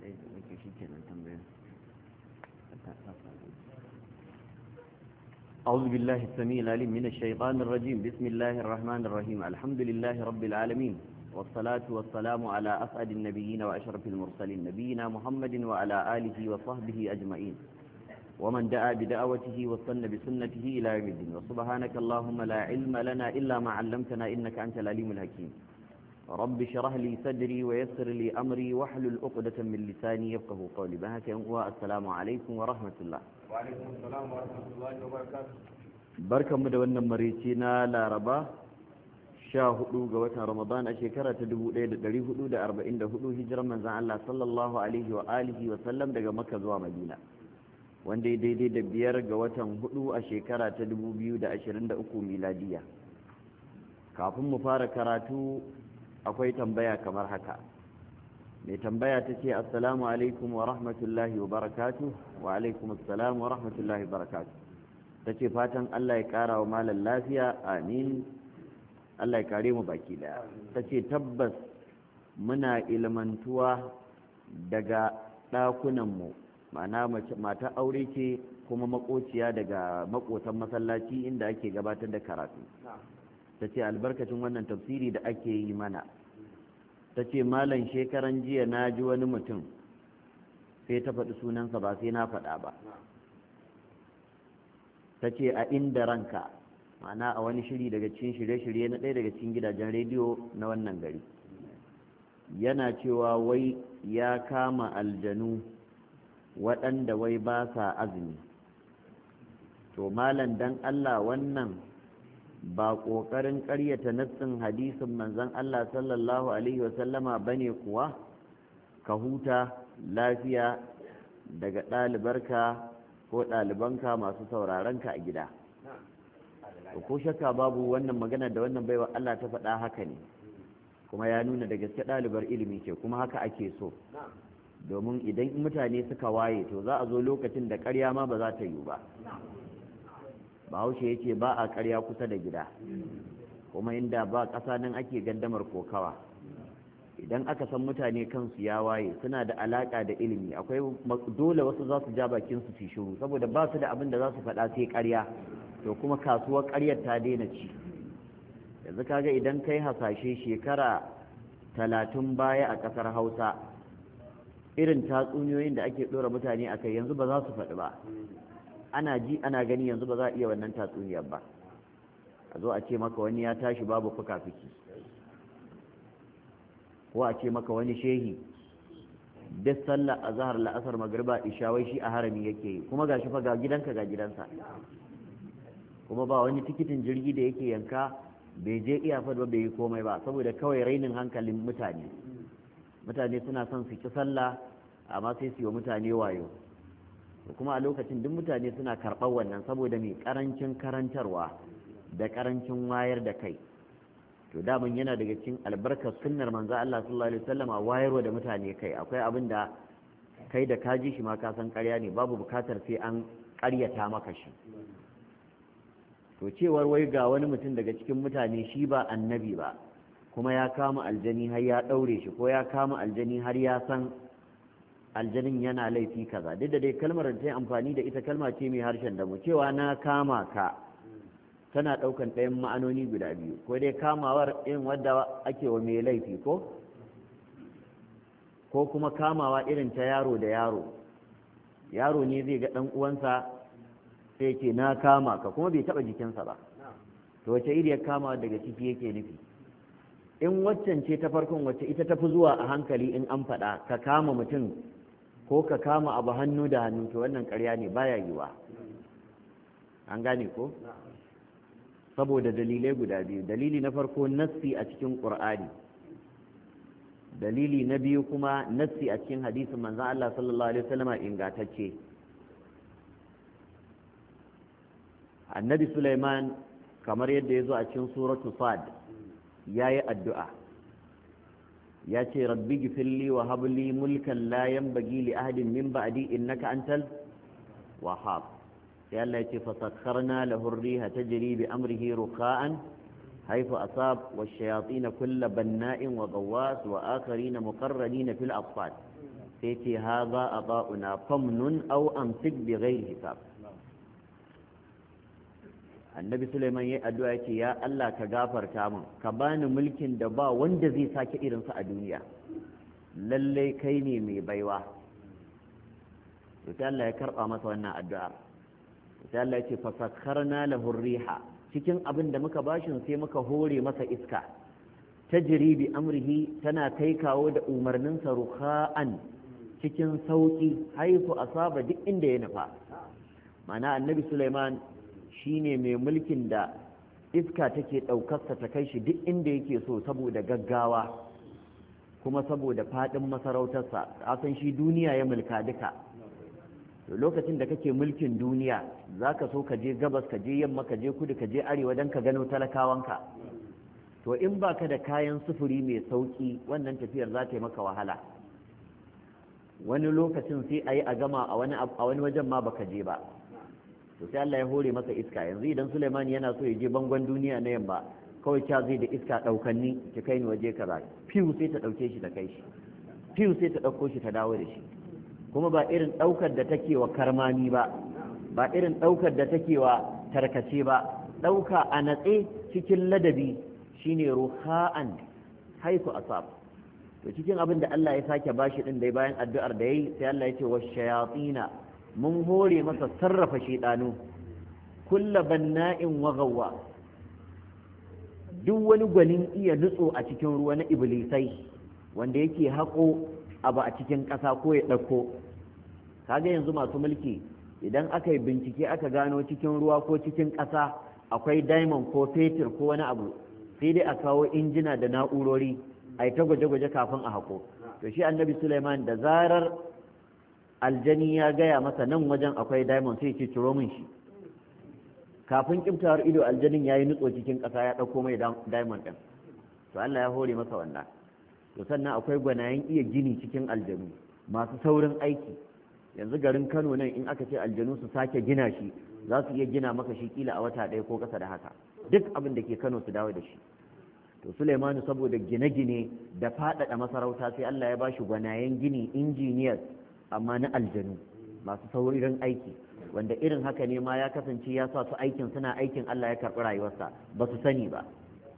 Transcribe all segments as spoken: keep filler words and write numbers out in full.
أعوذ بالله السميع العليم من الشيطان الرجيم بسم الله الرحمن الرحيم الحمد لله رب العالمين والصلاة والسلام على أسعد النبيين وأشرف المرسلين نبينا محمد وعلى آله وصحبه أجمعين ومن دعا بدعوته واستنى بسنته إلى يوم الدين وسبحانك اللهم لا علم لنا إلا ما علمتنا إنك أنت العليم الحكيم رب اشرح لي صدري ويسر لي أمري واحلل عقدة من لساني يفقهوا قولي بهك والسلام عليكم ورحمة الله وعليكم السلام ورحمة الله وبركاته barkanmu da wannan marici na laraba sha hudu ga watan ramadan a shekara ta dubu ɗaya da ɗari hudu da arba'in da hudu hijiran manzan Allah sallallahu alaihi wa alihi wa sallam daga makka zuwa madina wanda ya daidai da biyar ga watan hudu a shekara ta dubu biyu da ashirin da uku miladiya kafin mu fara karatu akwai tambaya kamar haka mai tambaya ta ce assalamu alaikum wa rahmatullahi wa barakatuh wa alaikum assalam wa rahmatullahi wa barakatuh ta ce fatan Allah ya kara wa malam lafiya amin Allah ya kare mu baki daya ta ce tabbas muna ilmantuwa daga ɗakunanmu ma'ana mata aure ce kuma makociya daga makotan masallaci inda ake gabatar da karatu ta ce albarkacin wannan tafsiri da ake yi mana ta ce malam shekaran jiya na ji wani mutum sai ta faɗi sunansa ba sai na faɗa ba ta ce a inda ranka ma'ana a wani shiri daga cikin shirye-shirye na ɗaya daga cikin gidajen rediyo na wannan gari yana cewa wai ya kama aljanu waɗanda wai ba sa azumi to malam dan Allah wannan ba ƙoƙarin ƙaryata nassin hadisin manzon Allah sallallahu alaihi wasallama bane kuwa ka huta lafiya daga ɗalibarka ko ɗalibanka masu sauraronka a gida ko shakka babu wannan magana da wannan baiwa Allah ta faɗa haka ne kuma ya nuna da gaske ɗalibar ilimi ce kuma haka ake so domin idan mutane suka waye to za a zo lokacin da ƙarya ma ba za ta yiwu ba bahaushe ya ce ba a ƙarya kusa da gida kuma inda ba ƙasa nan ake gandamar kokawa idan aka san mutane kansu ya waye suna da alaƙa da ilimi akwai dole wasu za su ja bakin su fi shiru saboda ba su da abin da za su faɗa sai ƙarya to kuma kasuwar ƙaryar ta daina ci yanzu kaga idan kai hasashe shekara talatin baya a ƙasar hausa irin tatsuniyoyin da ake ɗora mutane a kai yanzu ba za su faɗi ba ana ji ana gani yanzu ba za a iya wannan tatsuniyar ba a zo a ce maka wani ya tashi babu fuka-fiki ko a ce maka wani shehi duk sallar azhar la'asar magriba ishawai shi a harami yake yi kuma gashi fa ga gidanka ga gidansa kuma ba wani tikitin jirgi da yake yanka bai je iyafar ba bai yi komai ba saboda kawai rainin hankalin mutane mutane suna son su ki sallah amma sai su yi mutane wayo kuma a lokacin duk mutane suna karɓar wannan saboda mai ƙarancin karantarwa da ƙarancin wayar da kai to daman yana daga cikin albarkar sunnar manzo Allah sallallahu alaihi wasallam a wayarwa da mutane kai akwai abin da kai da ka ji shi ma ka san ƙarya ne babu bukatar sai an ƙaryata maka shi to cewar wai ga wani mutum daga cikin mutane shi ba annabi ba kuma ya kama aljani har ya ɗaure shi ko ya kama aljani har ya san aljanin yana laifi kaza duk da dai kalmar da ta yi amfani da ita kalma ce mai harshen da mu cewa na kama ka tana ɗaukan ɗayan ma'anoni guda biyu ko dai kamawar irin wadda ake wa mai laifi ko ko kuma kamawa irin ta yaro da yaro yaro ne zai ga ɗan uwansa sai ce na kama ka kuma bai taɓa jikinsa ba to wace iriyar kamawa daga ciki yake nufi in waccan ce ta farkon wacce ita tafi zuwa a hankali in an faɗa ka kama mutum ko ka kama abu hannu da hannu to wannan ƙarya ne baya yiwa an gane ko saboda dalilai guda biyu dalili na farko nassi a cikin ƙur'ani dalili na biyu kuma nassi a cikin hadisin manzon Allah sallallahu alaihi wasallam ingantacce annabi Sulaiman kamar yadda ya zo a cikin suratu Sad ya yi addu'a ya ce rabbi gifilli wa habli mulkan la yanbaghi li ahadin min ba'di innaka antal wahhab sai Allah ya ce fasakharna lahu ar-riha tajri bi amrihi ruqa'an haythu asab wash-shayatin kull banna'in wa ghawwas wa akharin muqarranin fil asfad sai ce haza ata'una famnun aw amsik bi ghairi hisab annabi Sulaiman yayi addu'a yace ya Allah ka gafarta min ka bani mulkin da ba wanda zai sake irin sa a duniya lalle kai ne mai baiwa to sai Allah ya karba masa wannan addu'a sai Allah yace fasakharna lahu riha cikin abin da muka bashin sai muka hore masa iska tajri bi amrihi tana kai kawo da umarnin sa ruha'an cikin sauki haifu asaba duk inda ya nufa ma'ana annabi Sulaiman shine mai mulkin da iska take ɗaukarsa ta kai shi duk inda yake so saboda gaggawa kuma saboda faɗin masarautarsa a san shi duniya ya mulka duka lokacin da kake mulkin duniya za ka so ka je gabas ka je yamma ka je kudu ka je arewa don ka gano talakawanka to in ba ka da kayan sufuri mai sauƙi wannan tafiyar za ta yi maka wahala wani lokacin sai a yi a gama a wani wajen ma baka je ba to sai Allah ya hore masa iska yanzu idan Suleiman yana so ya je bangon duniya na yamma kawai cha zai da iska daukanni ki kai ni waje kaza fiu sai ta dauke shi ta kai shi fiu sai ta dauko shi ta dawo da shi kuma ba irin daukar da take wa karmami ba ba irin daukar da take wa tarkace ba dauka a natse cikin ladabi shine ruha'an haifu asab to cikin abin da Allah ya sake bashi din dai bayan addu'ar da yayi sai Allah ya ce washayatina mun hore masa sarrafa shaidanu kulla banna'in wa gawwa duk wani gwanin iya nutso a cikin ruwa na iblisai wanda yake haƙo abu a cikin ƙasa ko ya ɗauko kaga yanzu masu mulki idan aka yi bincike aka gano cikin ruwa ko cikin ƙasa akwai diamond ko fetur ko wani abu sai dai a kawo injina da na'urori a yi ta gwaje-gwaje kafin a haƙo to shi annabi Sulaiman da zarar aljani ya gaya masa nan wajen akwai diamond sai ce ciro min shi kafin kiftawar ido aljanin ya yi nutso cikin ƙasa ya ɗauko mai diamond ɗin to Allah ya hore masa wannan to sannan akwai gwanayen iya gini cikin aljanu masu saurin aiki yanzu garin Kano nan in aka ce aljanu su sake gina shi za su iya gina maka shi kila a wata ɗaya ko ƙasa da haka duk abin da ke Kano su dawo da shi to Sulaimanu saboda gine-gine da faɗaɗa masarauta sai Allah ya ba shi gwanayen gini injiniyar amma na aljanu masu saurin aiki wanda irin haka ne ma ya kasance ya sa su aikin suna aikin Allah ya karɓi rayuwarsa ba su sani ba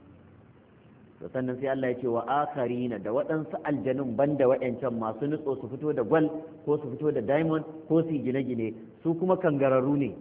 to sannan sai Allah ya ce wa akharina da waɗansu aljanun banda waɗancan masu nutso su fito da gwal ko su fito da diamond ko su gine-gine su kuma kangararru ne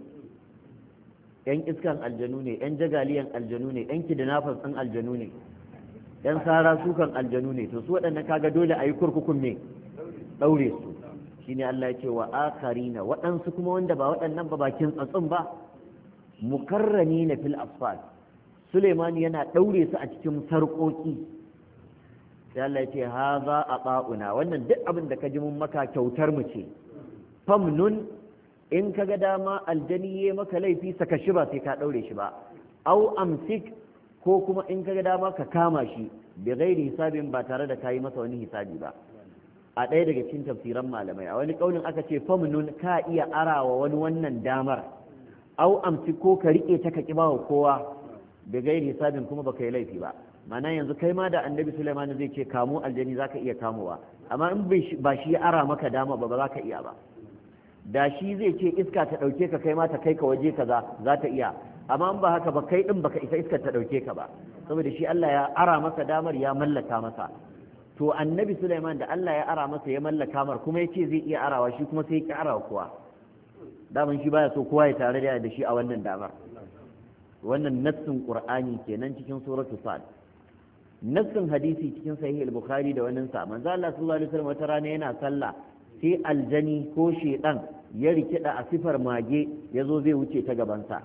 yan iskan aljanu ne yan jagaliyan aljanu ne yan kidnappers ɗin aljanu ne yan sara sukan aljanu ne to su waɗannan kaga dole a yi kurkukun ne ɗaure su shine Allah ya ce wa akharina waɗansu kuma wanda ba waɗannan ba bakin tsatsun ba mukarranina fil asfal Suleiman yana ɗaure su a cikin sarƙoƙi sai Allah ya ce haza ata'una wannan duk abin da ka ji mun maka kyautar mu ce famnun in ka ga dama aljani ya maka laifi saka shi ba sai ka ɗaure shi ba au amsik ko kuma in ka ga dama ka kama shi bi ghairi hisabin ba tare da kayi masa wani hisabi ba a ɗaya daga cikin tafsiran malamai a wani ƙaunin aka ce famnun ka iya arawa wani wannan damar au amsik ko ka riƙe ta ka ƙi wa kowa da gairi hisabin kuma baka yi laifi ba mana yanzu kai ma da annabi Sulaiman zai ce kamo aljani zaka iya kamowa amma in ba shi ya ara maka dama ba ba za ka iya ba da shi zai ce iska ta dauke ka kai ma ta kai ka waje kaza za ta iya amma in ba haka ba kai din baka isa iska ta dauke ka ba saboda shi Allah ya ara masa damar ya mallaka masa to annabi Sulaiman da Allah ya ara masa ya mallaka mar kuma yace zai iya arawa shi kuma sai ya ki arawa kowa daman shi baya so kowa ya tare da shi a wannan damar wannan nassin qur'ani kenan cikin suratu sad nassin hadisi cikin sahih al-bukhari da wannan sa manzo Allah sallallahu alaihi wasallam wata rana yana sallah sai aljani ko shedan ya rikida a sifar mage yazo zai wuce ta gaban sa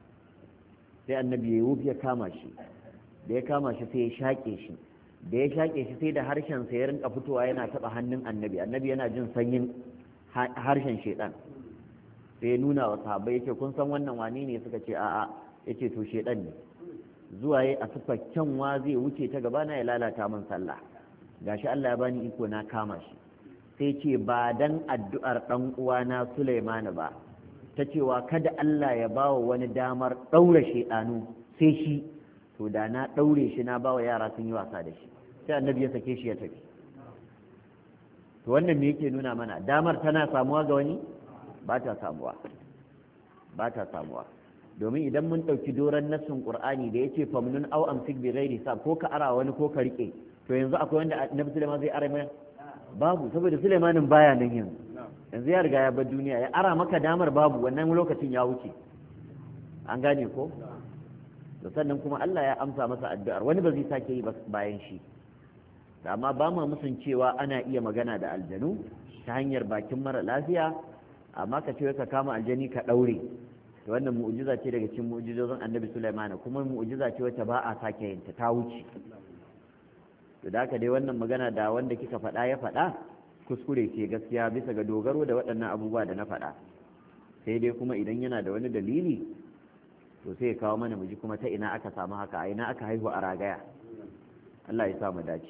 sai annabi ya wuce ya kama shi da ya kama shi sai ya shake shi da ya shake shi sai da harshen sa ya rinka fitowa yana taba hannun annabi annabi yana jin sanyin harshen shedan sai ya nuna wa sahabbai yake kun san wannan wani ne suka ce a'a yace to shedan ne zuwa yayi a sifar kyanwa zai wuce ta gaba na ya lalata min sallah gashi Allah ya bani iko na kama shi sai ce ba dan addu'ar dan uwana Sulaiman ba ta cewa kada Allah ya bawa wani damar daura shedanu sai shi to da na daure shi na bawa yara sun yi wasa da shi sai annabi ya sake shi ya tafi to wannan me yake nuna mana damar tana samuwa ga wani ba ta samuwa ba ta samuwa domin idan mun ɗauki doron nassin qur'ani da yace famnun aw amsik bi ghairi sa ko ka ara wani ko ka rike to yanzu akwai wanda annabi Sulaiman zai ara mai babu saboda Sulaimanin baya nan yanzu yanzu ya riga ya bar duniya ya ara maka damar babu wannan lokacin ya wuce an gane ko to sannan kuma Allah ya amsa masa addu'ar wani ba zai sake yi bayan shi amma ba ma musun cewa ana iya magana da aljanu ta hanyar bakin mara lafiya amma ka ce ka kama aljani ka daure to wannan mu'jiza ce daga cikin mu'jizozin annabi Sulaiman kuma mu'jiza ce wacce ba a sake yin ta ta wuce to da haka dai wannan magana da wanda kika faɗa ya faɗa kuskure ce gaskiya bisa ga dogaro da waɗannan abubuwa da na faɗa sai dai kuma idan yana da wani dalili to sai ya kawo mana muji kuma ta ina aka samu haka a ina aka haihu a ragaya Allah ya sa mu dace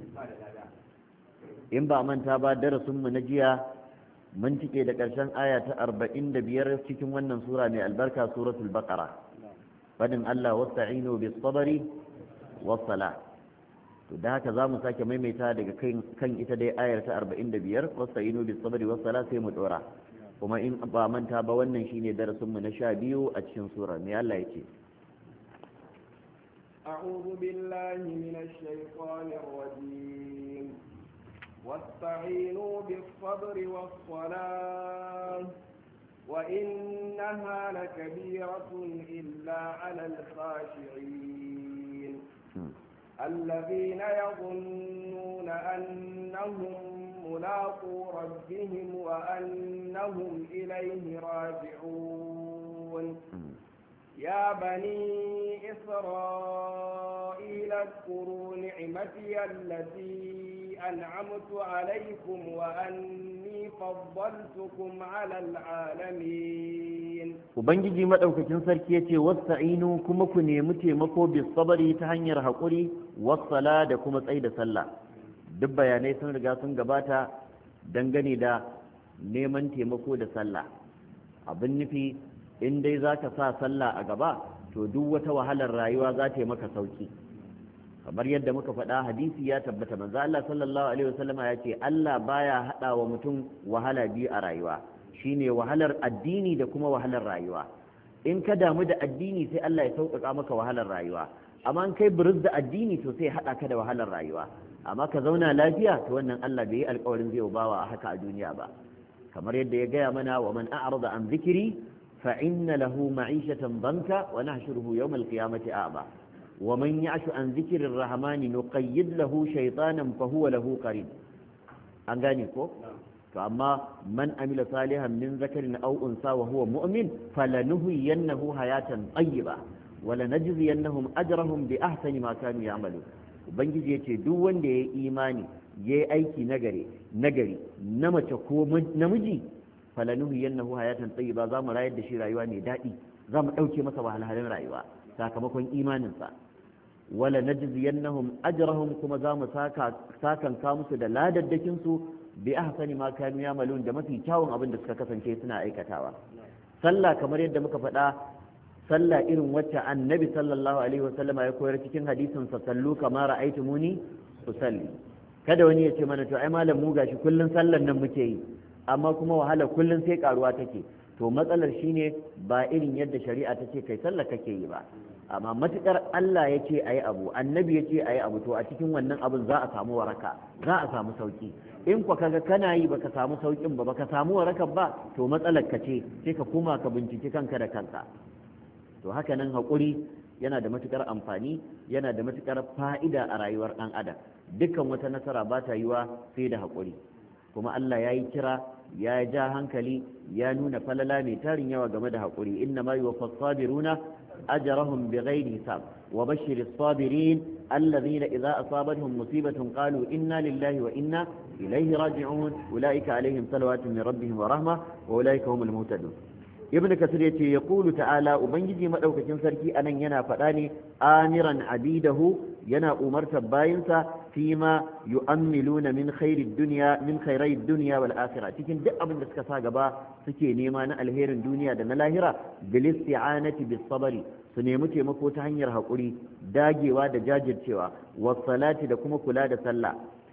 in ba manta ba darasin mu na jiya mun tike da ƙarshen aya ta arba'in da biyar cikin wannan sura mai albarka suratul baqara fadin Allah wasta'inu bis sabri was sala to da haka zamu sake maimaita daga kan ita dai ayar ta arba'in da biyar wasta'inu bis sabri was sala sai mu dora kuma in ba manta ba wannan shine darasin mu na sha biyu a cikin sura me Allah yake أعوذ بالله من الشيطان الرجيم واستعينوا بالصبر والصلاة وإنها لكبيرة إلا على الخاشعين الذين يظنون أنهم ملاقو ربهم وأنهم إليه راجعون يا بني إسرائيل اذكروا نعمتي التي أنعمت عليكم وأني فضلتكم على العالمين Ubangiji madaukakin sarki yace wasta'inu kuma ku nemi taimako bis sabari ta hanyar hakuri wassala da kuma tsaida sallah duk bayanai sun riga sun gabata dangane da neman taimako da sallah abin nufi in dai za ka sa sallah a gaba to duk wata wahalar rayuwa za ta yi maka sauki kamar yadda muka faɗa hadisi ya tabbata manzo Allah sallallahu alaihi wasallam ya ce Allah baya hada wa mutum wahala biyu a rayuwa shine wahalar addini da kuma wahalar rayuwa in ka damu da addini sai Allah ya sauƙaƙa maka wahalar rayuwa amma in kai buruz da addini to sai hada ka da wahalar rayuwa amma ka zauna lafiya to wannan Allah bai yi alƙawarin zai bawa haka a duniya ba kamar yadda ya gaya mana wa man a'rada an zikri فإن له معيشة ضنكا ونحشره يوم القيامة أعمى ومن يعش عن ذكر الرحمن نقيد له شيطانا فهو له قرين أنغانيكو فأما من عمل صالحا من ذكر أو أنثى وهو مؤمن فلنهينه حياة طيبة ولنجزينهم أجرهم بأحسن ما كانوا يعملون ubangiji yace duk wanda ya yi imani ya yi aiki nagari nagari na mace ko namiji falanuhu yannahu hayatan tayyiba za mu rayar da shi rayuwa mai daɗi za mu ɗauke masa wahalhalun rayuwa sakamakon imaninsa wala najziyannahum ajrahum kuma za mu saka sakan ka musu da ladaddakin su bi ahsani ma kanu yamalun da mafi kyawun abin da suka kasance suna aikatawa sallah kamar yadda muka faɗa sallah irin wacce annabi sallallahu alaihi wasallam ya koyar cikin hadisin sa sallu kama ra'aytumuni usalli kada wani ya ce mana to ai malam mu gashi kullun sallan nan muke yi amma kuma wahala kullum sai karuwa take to matsalar shine ba irin yadda shari'a ta ce kai sallah kake yi ba amma matukar Allah ya ce ayi abu annabi ya ce ayi abu to a cikin wannan abin za a samu waraka za a samu sauki in kwa kaga kana yi baka samu saukin ba baka samu warakan ba to matsalar ka ce sai ka koma ka binciki kanka da kanka to haka nan hakuri yana da matukar amfani yana da matukar fa'ida a rayuwar dan adam dukkan wata nasara ba ta yiwa sai da hakuri kuma Allah ya yi kira ya ja hankali ya nuna falala mai tarin yawa game da haƙuri inna ma yuwaffa as-sabiruna ajrahum bighairi hisab wa bashshiris sabirin alladhina idza asabatuhum musibatun qalu inna lillahi wa inna ilayhi raji'un ulaika alaihim salawatun min rabbihim wa rahma wa ulaika humul muhtadun ibnu kasir yace yaqulu ta'ala ubangiji madaukakin sarki anan yana faɗa ne amiran abidahu yana umartar bayinsa fima yu'ammiluna min khairid dunya min khairid dunya wal akhirah cikin duk abin da suka sa gaba suke nema na alherin duniya da na lahira bil isti'anati bis sabri su nemi taimako ta hanyar hakuri dagewa da jajircewa was salati da kuma kula da sallah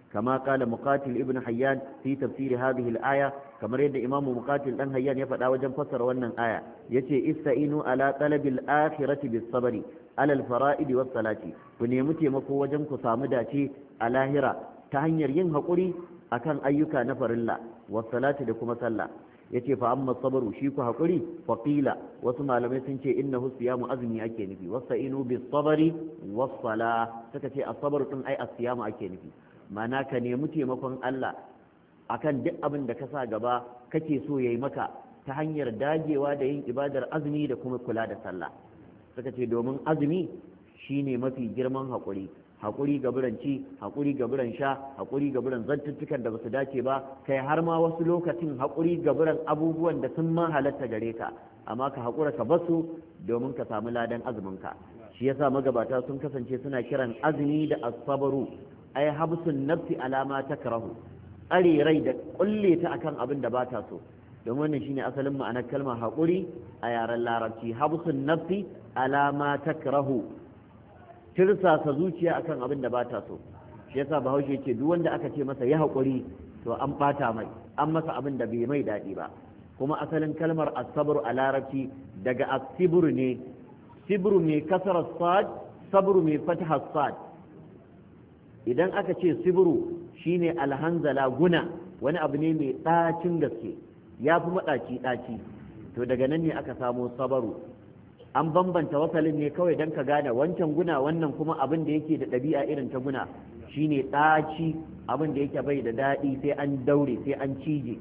كما قال مقاتل ابن حيان في تفسير هذه الآية كما يد إمام مقاتل ابن حيان يفعل وجن فسر ونن آية يتي استعينوا على طلب الآخرة بالصبر على الفرائض والصلاة ونيمتي مكو وجن كسامداتي على هرا تهنير ينهقري أكان أيوكا نفر الله والصلاة لكم صلى yace fa amma sabru shi ku hakuri fa qila wasu malamai sun ce innahu siyamu azmi ake nufi wasta'inu bis sabri was sala suka ce as-sabr din ai as-siyamu ake nufi mana ka nemi taimakon Allah akan duk abin da ka sa gaba kake so yayi maka ta hanyar dagewa da yin ibadar azumi da kuma kula da sallah suka ce domin azumi shine mafi girman hakuri haƙuri ga biranci haƙuri ga biran sha haƙuri ga biran zantuttukan da basu dace ba kai har ma wasu lokacin haƙuri ga biran abubuwan da sun ma halatta gare ka amma ka haƙura ka basu domin ka samu ladan azumin ka shi yasa magabata sun kasance suna kiran azumi da as-sabru ay habsun nafsi alama takrahu are rai da kulle ta akan abin da bata so don wannan shine asalin ma'anar kalmar haƙuri a yaren larabci habsun nafsi alama takrahu tirsasa zuciya akan abin da bata so shi yasa bahaushe ce duk wanda aka ce masa ya haƙuri to an bata mai an masa abin da bai mai daɗi ba kuma asalin kalmar as-sabr a larabci daga as-sibr ne sibru mai kasar sad sabru mai fatha sad idan aka ce sibru shine alhanzala guna wani abu ne mai ɗacin gaske ya fi maɗaci ɗaci to daga nan ne aka samo sabaru an bambanta wasalin ne kawai don ka gane wancan guna wannan kuma abin da yake da ɗabi'a irin ta guna shine ɗaci abin da yake bai da daɗi sai an daure sai an cije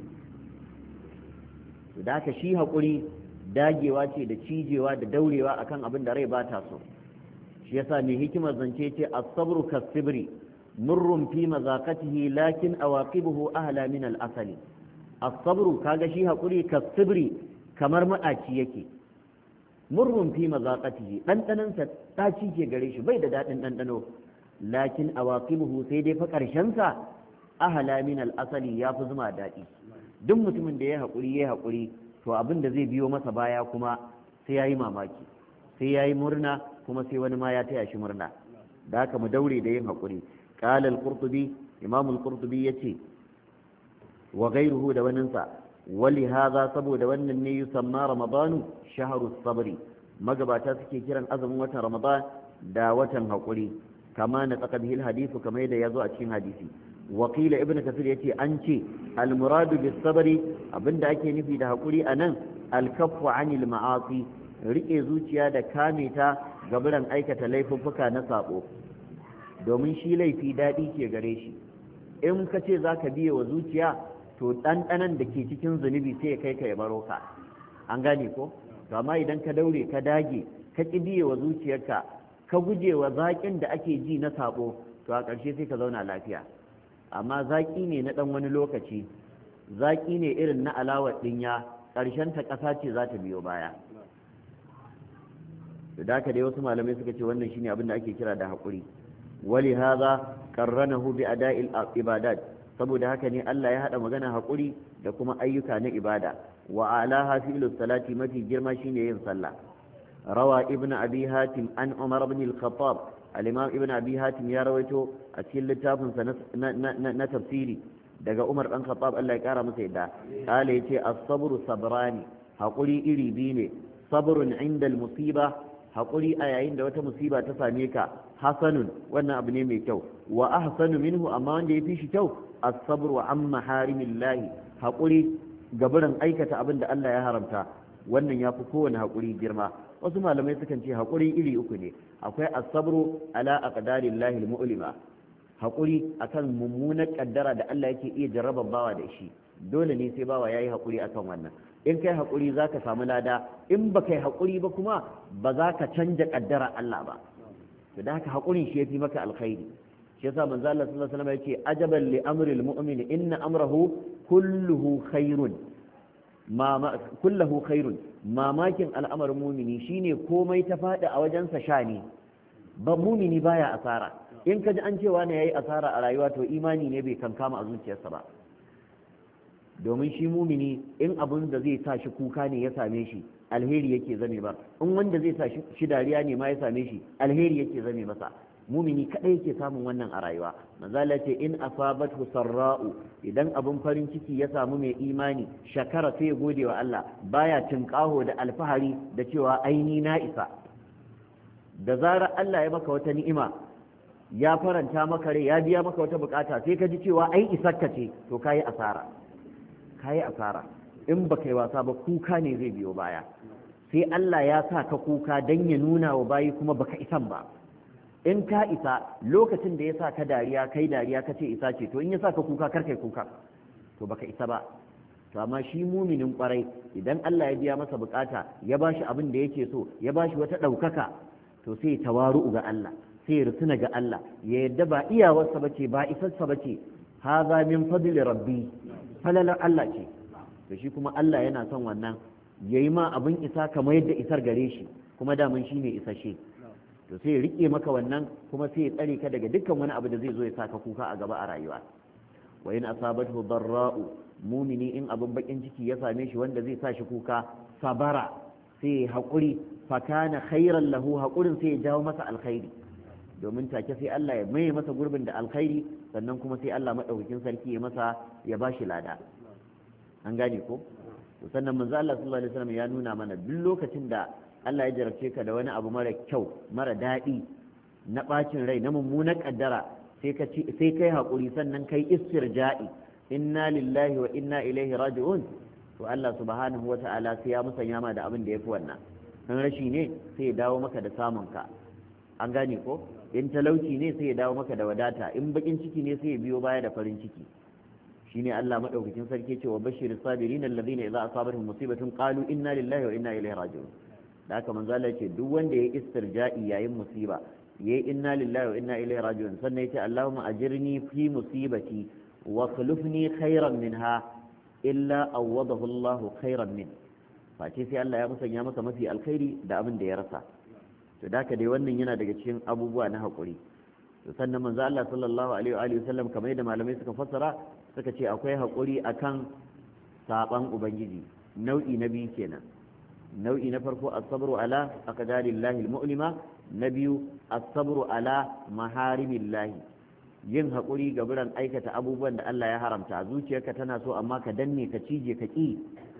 da haka shi haƙuri dagewa ce da cijewa da daurewa akan abin da rai ba ta so shi yasa mai hikimar zance ce as-sabru kas-sibri murrun fi mazaqatihi lakin awaqibuhu ahla min al-asali as-sabru kaga shi haƙuri kas-sibri kamar maɗaci yake murrun fi mazaqatihi dandanan sa daci ke gare shi bai da dadin dandano lakin awaqibuhu sai dai fa karshen sa ahla min al-asali yafi zuma dadi duk mutumin da ya hakuri ya hakuri to abin da zai biyo masa baya kuma sai yayi mamaki sai yayi murna kuma sai wani ma ya taya shi murna da haka mu daure da yin hakuri qala al-qurtubi imam al-qurtubi yace wa ghayruhu da waninsa ولهذا saboda wannan ne yusamma ramadanu shahrus sabri magabata suke kiran azumin watan ramadan da watan hakuri kama na tsaka bihil hadithu kamar yadda yazo a cikin hadisi wakila ibnu kafir yace an ce al muradu bis sabri abinda ake nufi da hakuri anan al kaffu anil ma'asi rike zuciya da kame ta gaburan aikata laifuffuka na sabo domin shi laifi dadi ke gare shi in ka ce zaka biye wa zuciya to ɗanɗanan da ke cikin zunubi sai ya kai ka ya baro ka an gane ko to amma idan ka daure ka dage ka ƙibiye wa zuciyarka ka guje wa zaƙin da ake ji na saɓo to a ƙarshe sai ka zauna lafiya amma zaƙi ne na ɗan wani lokaci zaƙi ne irin na alawar ɗinya ƙarshen ta ƙasa ce za ta biyo baya da haka dai wasu malamai suka ce wannan shine abin da ake kira da haƙuri wali haza qarranahu bi ada'il ibadat saboda haka ne Allah ya haɗa magana haƙuri da kuma ayyuka na ibada wa alaha fi'lus salati mafi girma shine yin sallah rawa ibnu abi hatim an umar ibn al-khattab al-imam ibnu abi hatim ya rawaito a cikin littafin sa na tafsiri daga umar dan khattab Allah ya kara masa yadda kale yace as-sabru sabrani haƙuri iri biyu ne sabrun inda al-musiba haƙuri a yayin da wata musiba ta same ka hasanun wannan abu ne mai kyau wa ahsanu minhu amma wanda ya fi shi kyau as-sabru an maharimillahi haƙuri gabaran aikata abin da Allah ya haramta wannan ya fi kowane haƙuri girma wasu malamai sukan ce haƙuri iri uku ne akwai as-sabru ala aqdarillahi al-mu'lima haƙuri akan mummunar kaddara da Allah yake iya jarraba bawa da shi dole ne sai bawa yayi haƙuri akan wannan in kai haƙuri zaka samu lada in ba kai haƙuri ba kuma ba za ka canja kaddara Allah ba to da haka haƙurin shi yafi maka alkhairi shi yasa manzo Allah sallallahu alaihi wasallam yake ajaban li amri al-mu'min inna amrahu kulluhu khairun ma kulluhu khairun mamakin al'amarin mu'mini shine komai ta fada a wajensa shani ba mu'mini baya asara in kaji an cewa ne yayi asara a rayuwa to imani ne bai kankama a zuciyarsa ba domin shi mumini in abun da zai sa shi kuka ne ya same shi alheri yake zame ba in wanda zai sa shi dariya ne ma ya same shi alheri yake zame masa mumini kadai yake samun wannan a rayuwa manzala ce in asabathu sarra'u idan abun farin ciki ya samu mai imani shakara sai ya gode wa Allah baya tinkaho da alfahari da cewa aini na isa da zarar Allah ya maka wata ni'ima ya faranta maka rai ya biya maka wata bukata sai ka ji cewa ai isarka ce to kayi asara kayi asara in baka yi wasa ba kuka ne zai biyo baya sai Allah ya sa ka kuka dan ya nuna wa bayi kuma baka isan ba in ka isa lokacin da ya sa ka dariya kai dariya ka ce isa ce to in ya sa ka kuka kar kai kuka to baka isa ba to amma shi muminin kwarai idan Allah ya biya masa bukata ya bashi abin da yake so ya bashi wata ɗaukaka to sai tawaru'u ga Allah sai rusuna ga Allah ya yadda ba iyawarsa bace ba isarsa bace haza min fadli rabbi falalar Allah ce to shi kuma Allah yana son wannan yayi ma abin isa kamar yadda isar gare shi kuma daman shi ne isashe to sai ya rike maka wannan kuma sai ya tsare ka daga dukkan wani abu da zai zo ya saka kuka a gaba a rayuwa wa in asabathu darra'u mumini in abin bakin ciki ya same shi wanda zai sa shi kuka sabara sai ya haƙuri fakana khairan lahu haƙurin sai ya jawo masa alkhairi domin take sai Allah ya maye masa gurbin da alkhairi sannan kuma sai Allah madaukakin sarki ya masa ya bashi lada an gane ko sannan manzo Allah sallallahu alaihi wasallam ya nuna mana duk lokacin da Allah ya jarabce ka da wani abu mara kyau mara daɗi na ɓacin rai na mummunar ƙaddara sai ka ci sai kai haƙuri sannan kai istirja'i inna lillahi wa inna ilaihi raji'un to Allah subhanahu wata'ala sai ya musanya ma da abin da yafi wannan in rashi ne sai ya dawo maka da samun ka an gane ko in talauci ne sai ya dawo maka da wadata in bakin ciki ne sai ya biyo baya da farin ciki shine Allah madaukakin sarki ce wa bashir sabirin alladhina idza asabatuhum musibatun qalu inna lillahi wa inna ilaihi raji'un da haka manzo Allah ce duk wanda ya istirja'i yayin musiba yayi inna lillahi wa inna ilaihi raji'un sannan yace Allahumma ajirni fi musibati wa khulufni khairan minha illa awwadahu Allahu khairan min face sai Allah ya musanya masa mafi alkhairi da abin da ya rasa to da haka dai wannan yana daga cikin abubuwa na haƙuri to sannan manzo Allah sallallahu alaihi wa alihi wasallam kamar yadda malamai suka fassara suka ce akwai haƙuri akan saban ubangiji nau'i na biyu kenan nau'i na farko as-sabru ala aqdarillahi al-mu'lima na biyu as-sabru ala maharimillahi yin haƙuri ga buran aikata abubuwan da Allah ya haramta zuciyarka tana so amma ka danne ka cije ka ƙi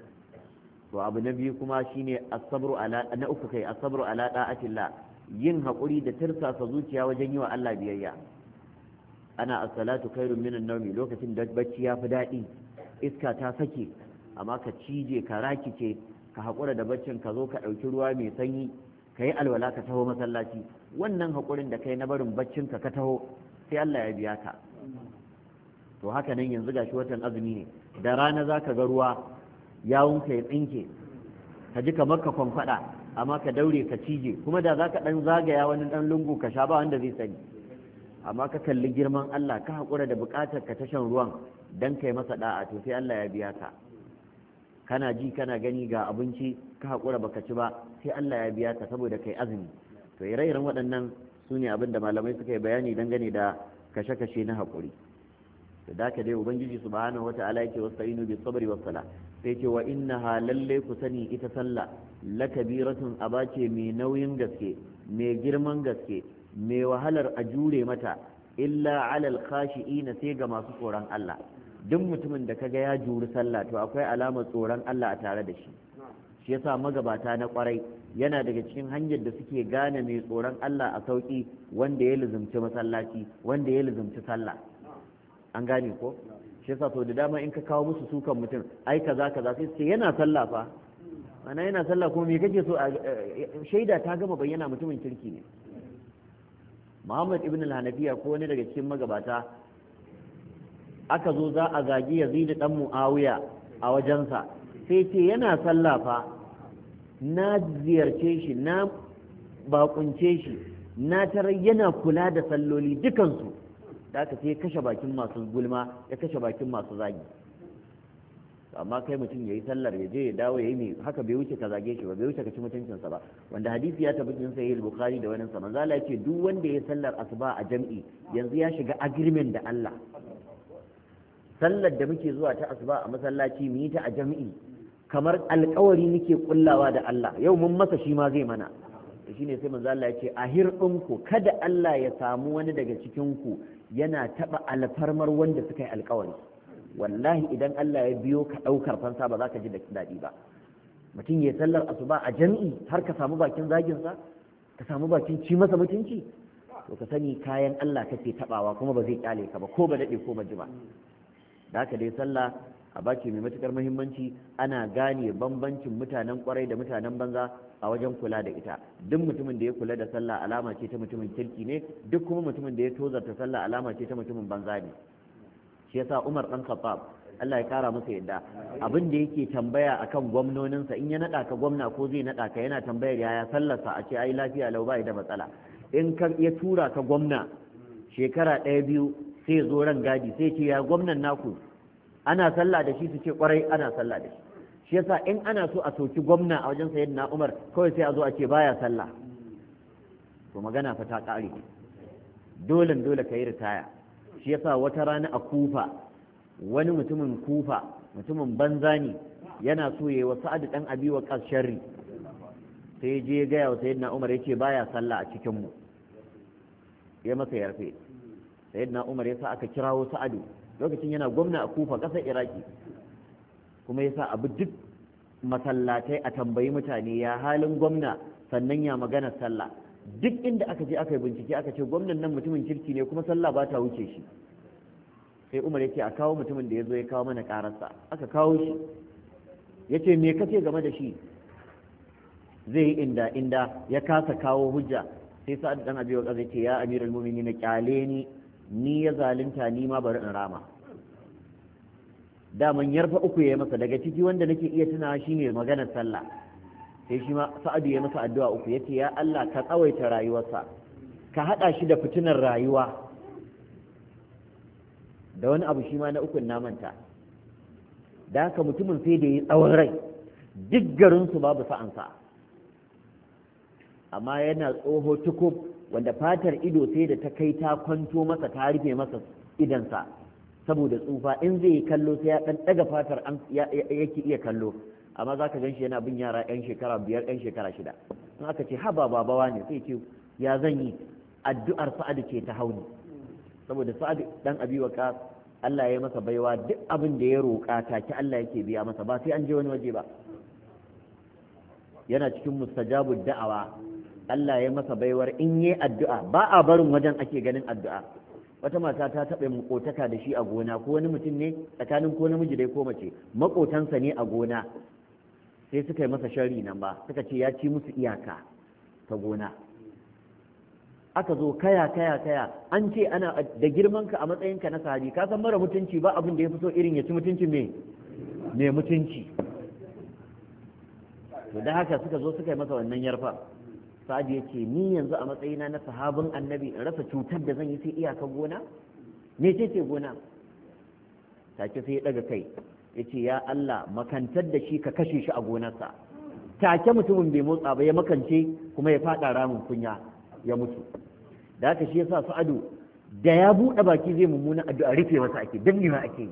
to abu na biyu kuma shine as-sabru ala na uku kai as-sabru ala da'atillah yin haƙuri da tirsasa zuciya wajen yi wa Allah biyayya ana as-salatu khairun minan nawmi lokacin da bacci ya fi daɗi iska ta sake amma ka cije ka rakice ka haƙura da baccin ka zo ka ɗauki ruwa mai sanyi ka yi alwala ka taho masallaci wannan haƙurin da kai na barin baccin ka ka taho sai Allah ya biya ka to haka nan yanzu gashi watan azumi ne da rana za ka ga ruwa yawunka ya tsinke ka ji kamar ka kwamfada amma ka daure ka cije kuma da za ka ɗan zagaya wani ɗan lungu ka sha ba wanda zai sani amma ka kalli girman Allah ka haƙura da buƙatar ka ta shan ruwan dan kai masa da'a to sai Allah ya biya ka kana ji kana gani ga abinci ka haƙura baka ci ba sai Allah ya biya ka saboda kai azumi to ire-iren waɗannan su ne abin da malamai suka yi bayani dangane da kashe-kashe na haƙuri to da ka dai ubangiji subhanahu wata'ala yake wasta'inu bis sabri was sala sai ce wa innaha lalle ku sani ita sallah lakabiratun abace mai nauyin gaske mai girman gaske mai wahalar a jure mata illa alal khashi'ina sai ga masu tsoron Allah duk mutumin da kaga ya juri sallah to akwai alamar tsoron Allah a tare da shi shi yasa magabata na kwarai yana daga cikin hanyar da suke gane mai tsoron Allah a sauki wanda ya luzumci masallaci wanda ya luzumci sallah an gane ko shi yasa to da dama in ka kawo musu sukan mutum ai kaza kaza sai ce yana sallah fa ana yana sallah kuma me kake so shaida ta gama bayyana mutumin kirki ne Muhammad ibn al-Hanafiya ko wani daga cikin magabata aka zo za a zagi Yazid dan Muawiya a wajensa sai ce yana sallah fa na ziyarce shi na bakunce shi na tarar yana kula da salloli dukansu da aka sai kashe bakin masu gulma ya kashe bakin masu zagi amma kai mutum ya yi sallar ya je ya dawo ya yi mai haka bai wuce ka zage shi ba bai wuce ka ci mutuncinsa ba wanda hadisi ya tabbata cikin sahih bukhari da wannan sa manzo Allah ya ce duk wanda ya sallar asuba a jam'i yanzu ya shiga agreement da Allah sallar da muke zuwa ta asuba a masallaci mu yi ta a jam'i kamar alƙawari muke kullawa da Allah yau mun masa shi ma zai mana shine sai manzo Allah ya ce a hirɗinku kada Allah ya samu wani daga cikin ku yana taba alfarmar wanda suka yi alƙawari wallahi idan Allah ya biyo ka ɗaukar fansa ba za ka ji da daɗi ba mutum ya sallar asuba a jami'i har ka samu bakin zaginsa ka samu bakin ci masa mutunci to ka sani kayan Allah kake tabawa kuma ba zai kyale ka ba ko ba daɗe ko ba jima da haka dai sallah a baki mai matukar muhimmanci ana gane bambancin mutanen kwarai da mutanen banza a wajen kula da ita duk mutumin da ya kula da sallah alama ce ta mutumin kirki ne duk kuma mutumin da ya tozarta sallah alama ce ta mutumin banza ne shi yasa Umar dan Khattab Allah ya kara masa yadda abin da yake tambaya akan gwamnoninsa in ya nada ka gwamna ko zai nada ka yana tambayar yaya sallarsa a ce ai lafiya lau bai da matsala in ka ya tura ka gwamna shekara ɗaya biyu sai zo ran gadi sai ce ya gwamnan naku ana sallah da shi su ce kwarai ana sallah da shi shi yasa in ana so a soki gwamna a wajen sayyidina Umar kawai sai a zo a ce baya sallah to magana fa ta kare dole dole kai ritaya shi yasa wata rana a Kufa wani mutumin Kufa mutumin banza ne yana so yayi wa Sa'ad dan Abi Waqqas sharri sai je ga ya sayyidina Umar yace baya sallah a cikin mu ya masa yarfe sayyidina Umar yasa aka kirawo Sa'ad lokacin yana gwamna a Kufa ƙasar Iraki kuma yasa abu duk masallatai a tambayi mutane ya halin gwamna sannan ya magana sallah duk inda aka je aka yi bincike aka ce gwamnan nan mutumin kirki ne kuma sallah ba ta wuce shi sai Umar yake a kawo mutumin da ya zo ya kawo mana ƙararsa aka kawo shi ya ce me kace game da shi zai yi inda inda ya kasa kawo hujja sai Sa'ad dan Abi Waqqas ya ce ya Amirul Mu'minin kyale ni ni ya zalunta ni ma bari in rama daman yarfa uku ya masa daga ciki wanda nake iya tunawa shine maganar sallah sai shi ma Sa'adu ya masa addu'a uku yace ya Allah ka tsawaita rayuwarsa ka hada shi da fitinar rayuwa da wani abu shi ma na ukun na manta da haka mutumin sai da yi tsawon rai duk garin su babu sa'ansa amma yana tsoho tukub wanda fatar ido sai da ta kai ta kwanto masa ta rufe masa idansa saboda tsufa in zai yi kallo sai ya dan daga fatar yake iya kallo amma za ka gan shi yana bin yara yan shekara biyar yan shekara shida in aka ce haba babawa ne sai ce ya zan yi addu'ar sa'adu ce ta hauni saboda sa'adu dan abi waqas Allah ya masa baiwa duk abin da ya roƙa take Allah yake biya masa ba sai an je wani waje ba yana cikin mustajabud da'awa Allah ya masa baiwar in yi addu'a ba a barin wajen ake ganin addu'a wata mata ta taɓa makotaka da shi a gona ko wani mutum ne tsakanin ko namiji dai ko mace makotansa ne a gona sai suka yi masa sharri nan ba suka ce ya ci musu iyaka ta gona aka zo kaya kaya kaya an ce ana da girmanka a matsayinka na sahabi ka san mara mutunci ba abin da ya fi so irin ya ci mutunci me me mutunci to da haka suka zo suka yi masa wannan yarfa sa'ad ya ce ni yanzu a matsayina na sahabin annabi in rasa cutar da zan yi sai iyaka gona me ce ce gona take sai ya daga kai ya ce ya Allah makantar da shi ka kashe shi a gonarsa take mutumin bai motsa ba ya makance kuma ya fada ramin kunya ya mutu da haka shi yasa sa'adu da ya buɗe baki zai mummuna addu'a rufe masa ake danne ma ake yi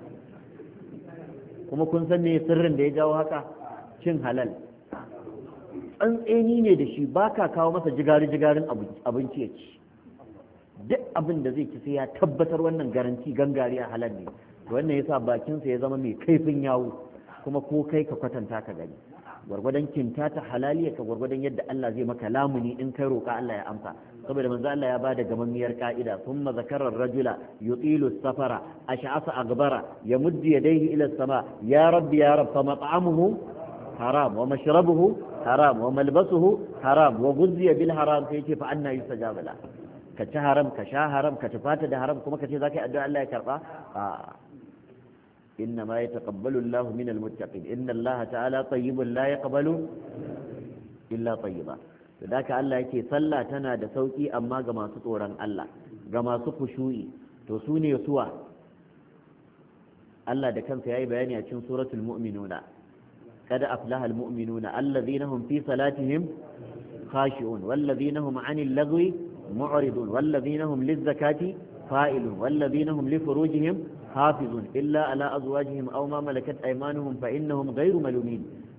kuma kun san me sirrin da ya jawo haka cin halal tsantseni ne da shi ba ka kawo masa jigari-jigarin abinci ya ci duk abin da zai ci sai ya tabbatar wannan garanti gangariya halal ne wannan yasa bakinsa ya zama mai kaifin yawo kuma ko kai ka kwatanta ka gani gwargwadon kinta ta halaliya ka gwargwadon yadda Allah zai maka lamuni in kai roƙa Allah ya amsa saboda manzo Allah ya bada gamammiyar ka'ida thumma zakara ar-rajula yutilu as-safara ash'asa aghbara yamuddu yadayhi ila as-sama ya rabbi ya rabb fa mat'amuhu haram wa mashrabuhu haram wa malbasuhu haram wa ghuzziya bil haram sai ce fa anna yustajabu la ka ci haram ka sha haram ka tufata da haram kuma ka ce zaka yi addu'a Allah ya karba a إنما يتقبل الله من المتقين إن الله تعالى طيب لا يقبل إلا طيبا ذاك الله يكي صلى تنا da sauki amma ga masu tsoron Allah ga masu khushu'i to su ne suwa Allah da kansa yayi bayani a cikin suratul mu'minuna kada aflaha almu'minuna alladhina hum fi salatihim khashi'un walladhina hum 'anil lagwi mu'ridun walladhina hum liz-zakati fa'ilun walladhina hum li furujihim حافظ إلا على أزواجهم أو ما ملكت أيمانهم فإنهم غير ملومين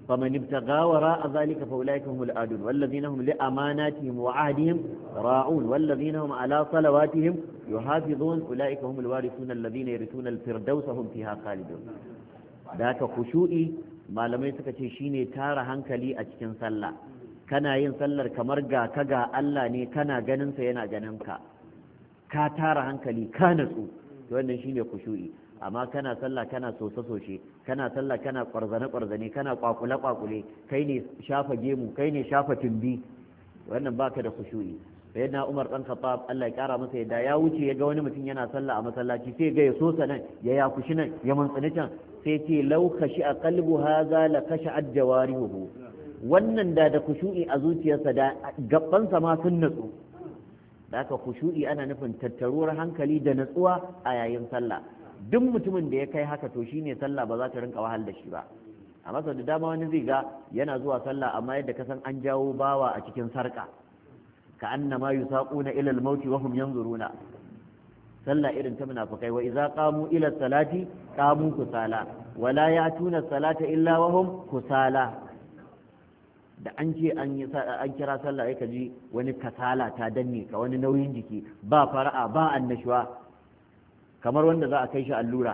faman ibtagha wara'a zalika fa ulaika humul adun wallazina hum li amanatihim wa ahdihim ra'un wallazina hum ala salawatihim yuhafizun ulaika humul warithuna alladhina yarithuna al-firdausa hum fiha khalidun. da ka khushu'i malamai suka ce shine tara hankali a cikin sallah, kana yin sallar kamar ga ka ga Allah ne, kana ganin sa yana ganin ka ka tara hankali ka natsu, to wannan shine khushu'i. amma kana sallah kana sosa soshe, kana sallah kana kwarzane kwarzane, kana kwakule kwakule, kai ne shafa gemu, kai ne shafa tumbi, wannan baka da khushu'i. sai na Umar dan Khattab Allah ya kara masa yadda ya wuce ya ga wani mutum yana sallah a masallaci, sai ga ya sosa nan ya yakushi nan ya mantsini can, sai ce law kashi a qalbu hadha la kashat jawarihu, wannan da da khushu'i a zuciyarsa da gabansa ma sun natsu. da haka khushu'i ana nufin tattaruwar hankali da natsuwa a yayin sallah. duk mutumin da ya kai haka to shine sallah ba za ta rinka wahal da shi ba. amma sau da dama wani zai ga yana zuwa sallah amma yadda ka san an jawo bawa a cikin sarka, ka annama yusaquna ila al-maut wa hum yanzuruna. sallah irin ta munafikai, wa idza qamu ila salati qamu kusala wa la ya'tuna salata illa wa hum kusala. da an ce an yi an kira sallah ai kaji wani kasala ta danne ka, wani nauyin jiki, ba fara'a ba annashuwa, kamar wanda za a kai shi allura.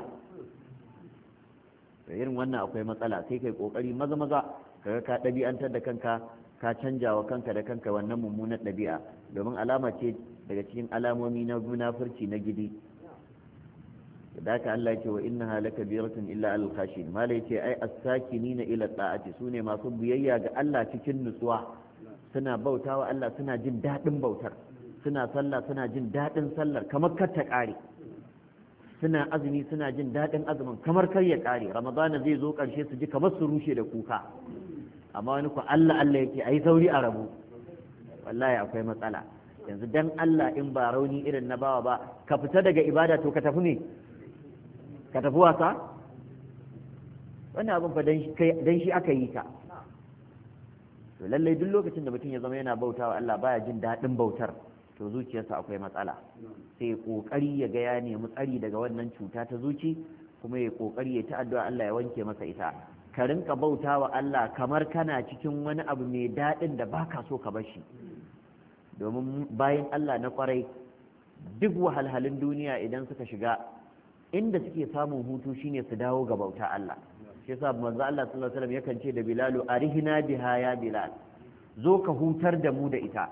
da irin wannan akwai matsala, sai kai kokari maza maza kaga ka ɗabi'antar da kanka, ka canja wa kanka da kanka wannan mummunar ɗabi'a, domin alama ce daga cikin alamomi na munafurci na gidi. da haka Allah ya ce wa innaha lakabiratun illa alal khashin, malai ce ai as-sakinina ila ta'ati, sune masu biyayya ga Allah cikin nutsuwa, suna bautawa Allah suna jin daɗin bautar, suna sallah suna jin daɗin sallar kamar kar ta ƙare, suna azumi suna jin daɗin azumin kamar kar ya ƙare, ramadana zai zo ƙarshe su ji kamar su rushe da kuka. amma wani ku Allah Allah yake ai sauri a rabu, wallahi akwai matsala. yanzu dan Allah in ba rauni irin na bawa ba, ka fita daga ibada to ka tafi ne ka tafi wasa? wannan abin fa dan shi aka yi ka. to lallai duk lokacin da mutum ya zama yana bautawa Allah baya jin daɗin bautar, to zuciyarsa akwai matsala. sai ya kokari ya ga ya nemi tsari daga wannan cuta ta zuci, kuma ya kokari ya ta addu'a Allah ya wanke masa ita. ka rinka bautawa Allah kamar kana cikin wani abu mai daɗin da baka so ka bar shi, domin bayan Allah na kwarai duk wahalhalun duniya idan suka shiga inda suke samun hutu shine su dawo ga bauta Allah. shi yasa manzo Allah sallallahu alaihi wasallam yakan ce da Bilalu arihina biha ya Bilal, zo ka hutar da mu da ita,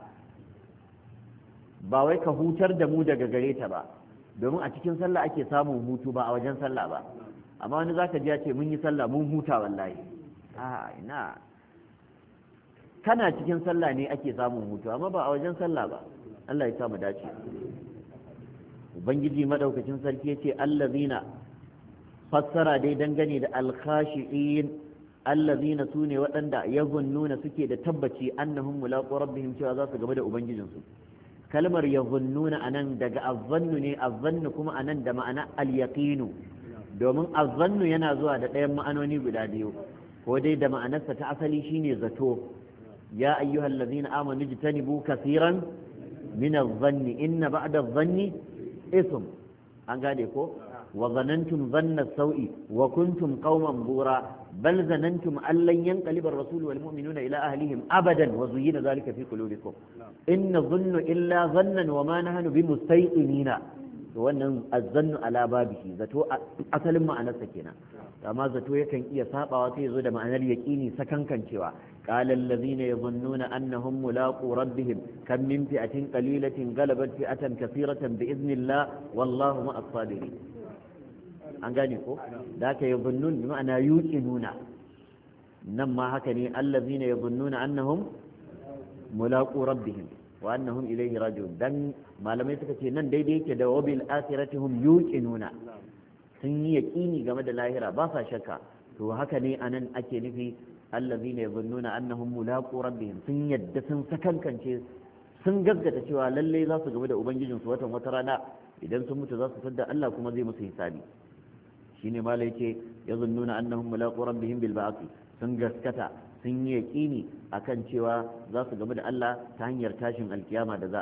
ba wai ka hutar da mu daga gare ta ba, domin a cikin sallah ake samun hutu ba a wajen sallah ba. amma wani zaka ji ya ce mun yi sallah mun huta, wallahi a ina, kana cikin sallah ne ake samun hutu amma ba a wajen sallah ba. Allah ya samu dace. ubangiji madaukakin sarki yace allazina, fassara dai dangane da alkhashi'in, allazina sune waɗanda yazunnuna suke da tabbaci annahum mulaqu rabbihim, cewa za su gaba da ubangijinsu. kalmar yazunnuna anan daga azzannu ne, azzannu kuma anan da ma'ana al-yaqinu, domin azzannu yana zuwa da ɗayan ma'anoni guda biyu, ko dai da ma'anarsa ta asali shine zato, ya ayyuhal ladzina amanu jtanibu kaseeran min adh-dhanni inna ba'da adh-dhanni ism, an gane ko, wa zanantum dhanna saui wa kuntum qauman bura bal zanantum an lan yanqaliba ar-rasul wal mu'minuna ila ahlihim abadan wa zuyyina dhalika fi qulubikum inna dhannu illa dhannan wa ma nahnu bimustayqinina. to wannan azzannu ala babihi, zato asalin ma'anarsa kenan, amma zato yakan iya sabawa sai yazo da ma'anar yaqini, sakankancewa. qala allazina yadhunnuna annahum mulaqu rabbihim kam min fi'atin qalilatin ghalabat fi'atan kathiratan bi idhnillah wallahu ma'as sabirin. an gane ko, da ka yadhunnun bi ma'ana yuqinuna, nan ma haka ne, allazina yadhunnuna annahum mulaqu rabbihim wa annahum ilayhi raji'un. dan malamai suka ce nan daidai yake da wabil akhirati hum yuqinuna, sun yi yaqini game da lahira ba sa shakka. to haka ne anan ake nufi allazina yadhunnuna annahum mulaqu rabbihim, sun yadda sun sakankance sun gaskata cewa lalle za su gaba da ubangijin su watan wata rana, idan sun mutu za su sadda Allah kuma zai musu hisabi. shine malai yace yadhunnuna annahum mulaqu rabbihim bil ba'thi, sun gaskata sun yi yaƙini akan cewa za su gamu da Allah ta hanyar tashin alkiyama da za a yi.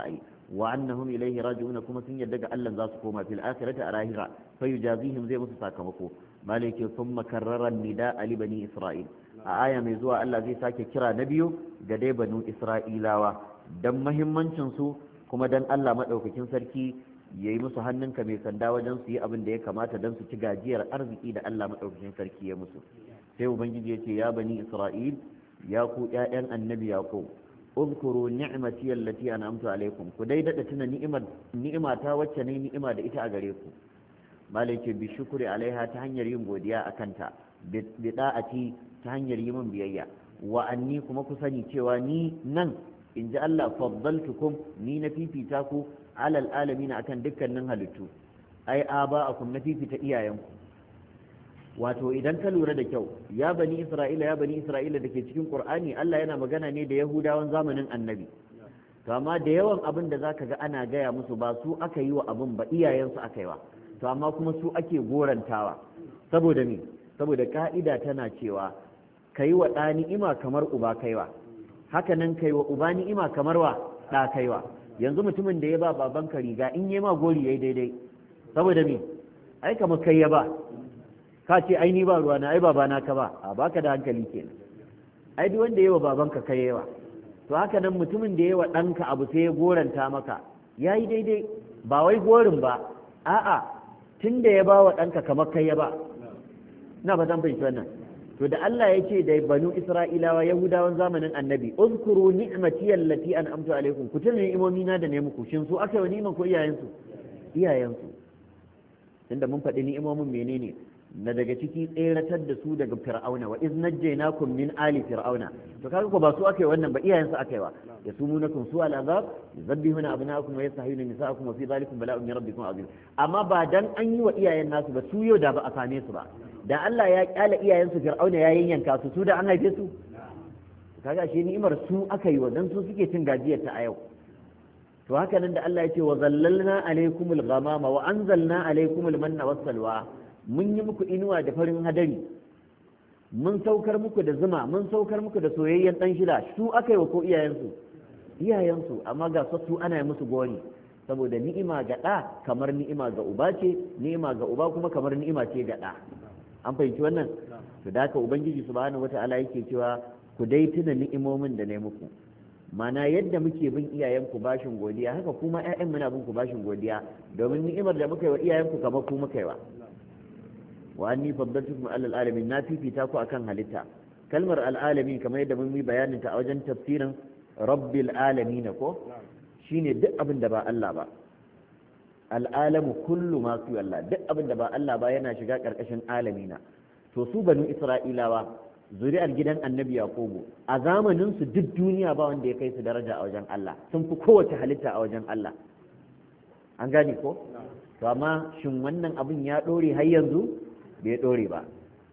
wa annahum ilayhi raji'un kuma sun yadda ga Allah za su koma fil akhirati a lahira fa yujazihim zai musu sakamako malike thumma karrara nidaa li bani isra'il a aya mai zuwa Allah zai sake kira na biyu ga dai banu isra'ilawa dan muhimmancin su kuma dan Allah madaukakin sarki yayi musu hannunka mai sanda wajen su yi abin da ya kamata dan su ci gajiyar arziki da Allah madaukakin sarki ya musu sai ubangiji ya ce ya bani isra'il ya ku ƴaƴan annabi yaqub uzkuru ni'mati allati an'amtu alaikum ku dai dada tuna ni'imar ni'imata wacce ne ni'ima da ita a gare ku malai ce bi shukri alaiha ta hanyar yin godiya akan ta bi da'ati ta hanyar yi min biyayya wa anni kuma ku sani cewa ni nan in ji Allah faddaltukum ni na fifita ku alal alamin akan dukkanin halittu ai aba'akum na fifita iyayenku wato idan ka lura da kyau ya bani isra'ila ya bani isra'ila da ke cikin qur'ani Allah yana magana ne da yahudawan zamanin annabi to amma da yawan abin da zaka ga ana gaya musu ba su aka yi wa abin ba iyayensu aka yi wa to amma kuma su ake gorantawa saboda me saboda ka'ida tana cewa kai wa ɗa ni'ima kamar uba kaiwa haka nan kai wa uba ni'ima kamar wa ɗa kaiwa yanzu mutumin da ya ba babanka riga in yi ma gori yayi daidai saboda me ai kamar kai ya ba ka ce ai ni ba ruwa na ai babana ka ba a baka da hankali kenan ai duk wanda yawa babanka kai yawa to haka nan mutumin da yawa ɗanka abu sai ya goranta maka yayi daidai ba wai gorin ba a'a tun da ya ba wa ɗanka kamar kai ya ba ina ba zan fahimci wannan to da Allah ya ce da banu Isra'ilawa Yahudawan zamanin annabi uzkuru ni'mati allati an'amtu alaikum ku tuna ni'imomi na da ne muku shin su aka yi ni'iman ko iyayensu iyayensu inda mun faɗi ni'imomin menene na daga ciki tseratar da su daga fir'auna wa iz najjaynakum min ali fir'auna to kaga ko ba su aka yi wannan ba iyayensu aka yi wa yasumunakum su al'azab yuzabbihuna abnaakum wa yastahiyuna nisaakum wa fi dhalikum bala'un min rabbikum azim amma ba dan an yi wa iyayen nasu ba su yau da ba a same su ba da Allah ya kyala iyayensu fir'auna ya yanyanka su su da an haife su kaga shi ni'imar su aka yi wa dan su suke cin gajiyar ta a yau to haka nan da Allah ya ce wa zallalna alaykumul ghamama wa anzalna alaykumul manna was salwa mun yi muku inuwa da farin hadari mun saukar muku da zuma mun saukar muku da soyayyen dan shida su aka yi wa ko iyayensu iyayensu amma ga su ana yi musu gori saboda ni'ima ga ɗa kamar ni'ima ga uba ce ni'ima ga uba kuma kamar ni'ima ce ga ɗa an fahimci wannan to da haka ubangiji subhanahu wata'ala yake cewa ku dai tuna ni'imomin da ne muku mana yadda muke bin iyayenku bashin godiya haka kuma ƴaƴan muna bin ku bashin godiya domin ni'imar da muka yi wa iyayenku kamar ku muka yi wa wa anni faddaltukum alal alamin na fifita ku akan halitta kalmar al'alamin kamar yadda mun yi bayanin ta a wajen tafsirin rabbil alamin ko shine duk abin da ba Allah ba al'alamu kullu ma su Allah duk abin da ba Allah ba yana shiga karkashin alamina to su banu isra'ilawa zuri'ar gidan annabi yaqubu a zamanin su duk duniya ba wanda ya kai su daraja a wajen Allah sun fi kowace halitta a wajen Allah an gane ko to amma shin wannan abin ya dore har yanzu bai dore ba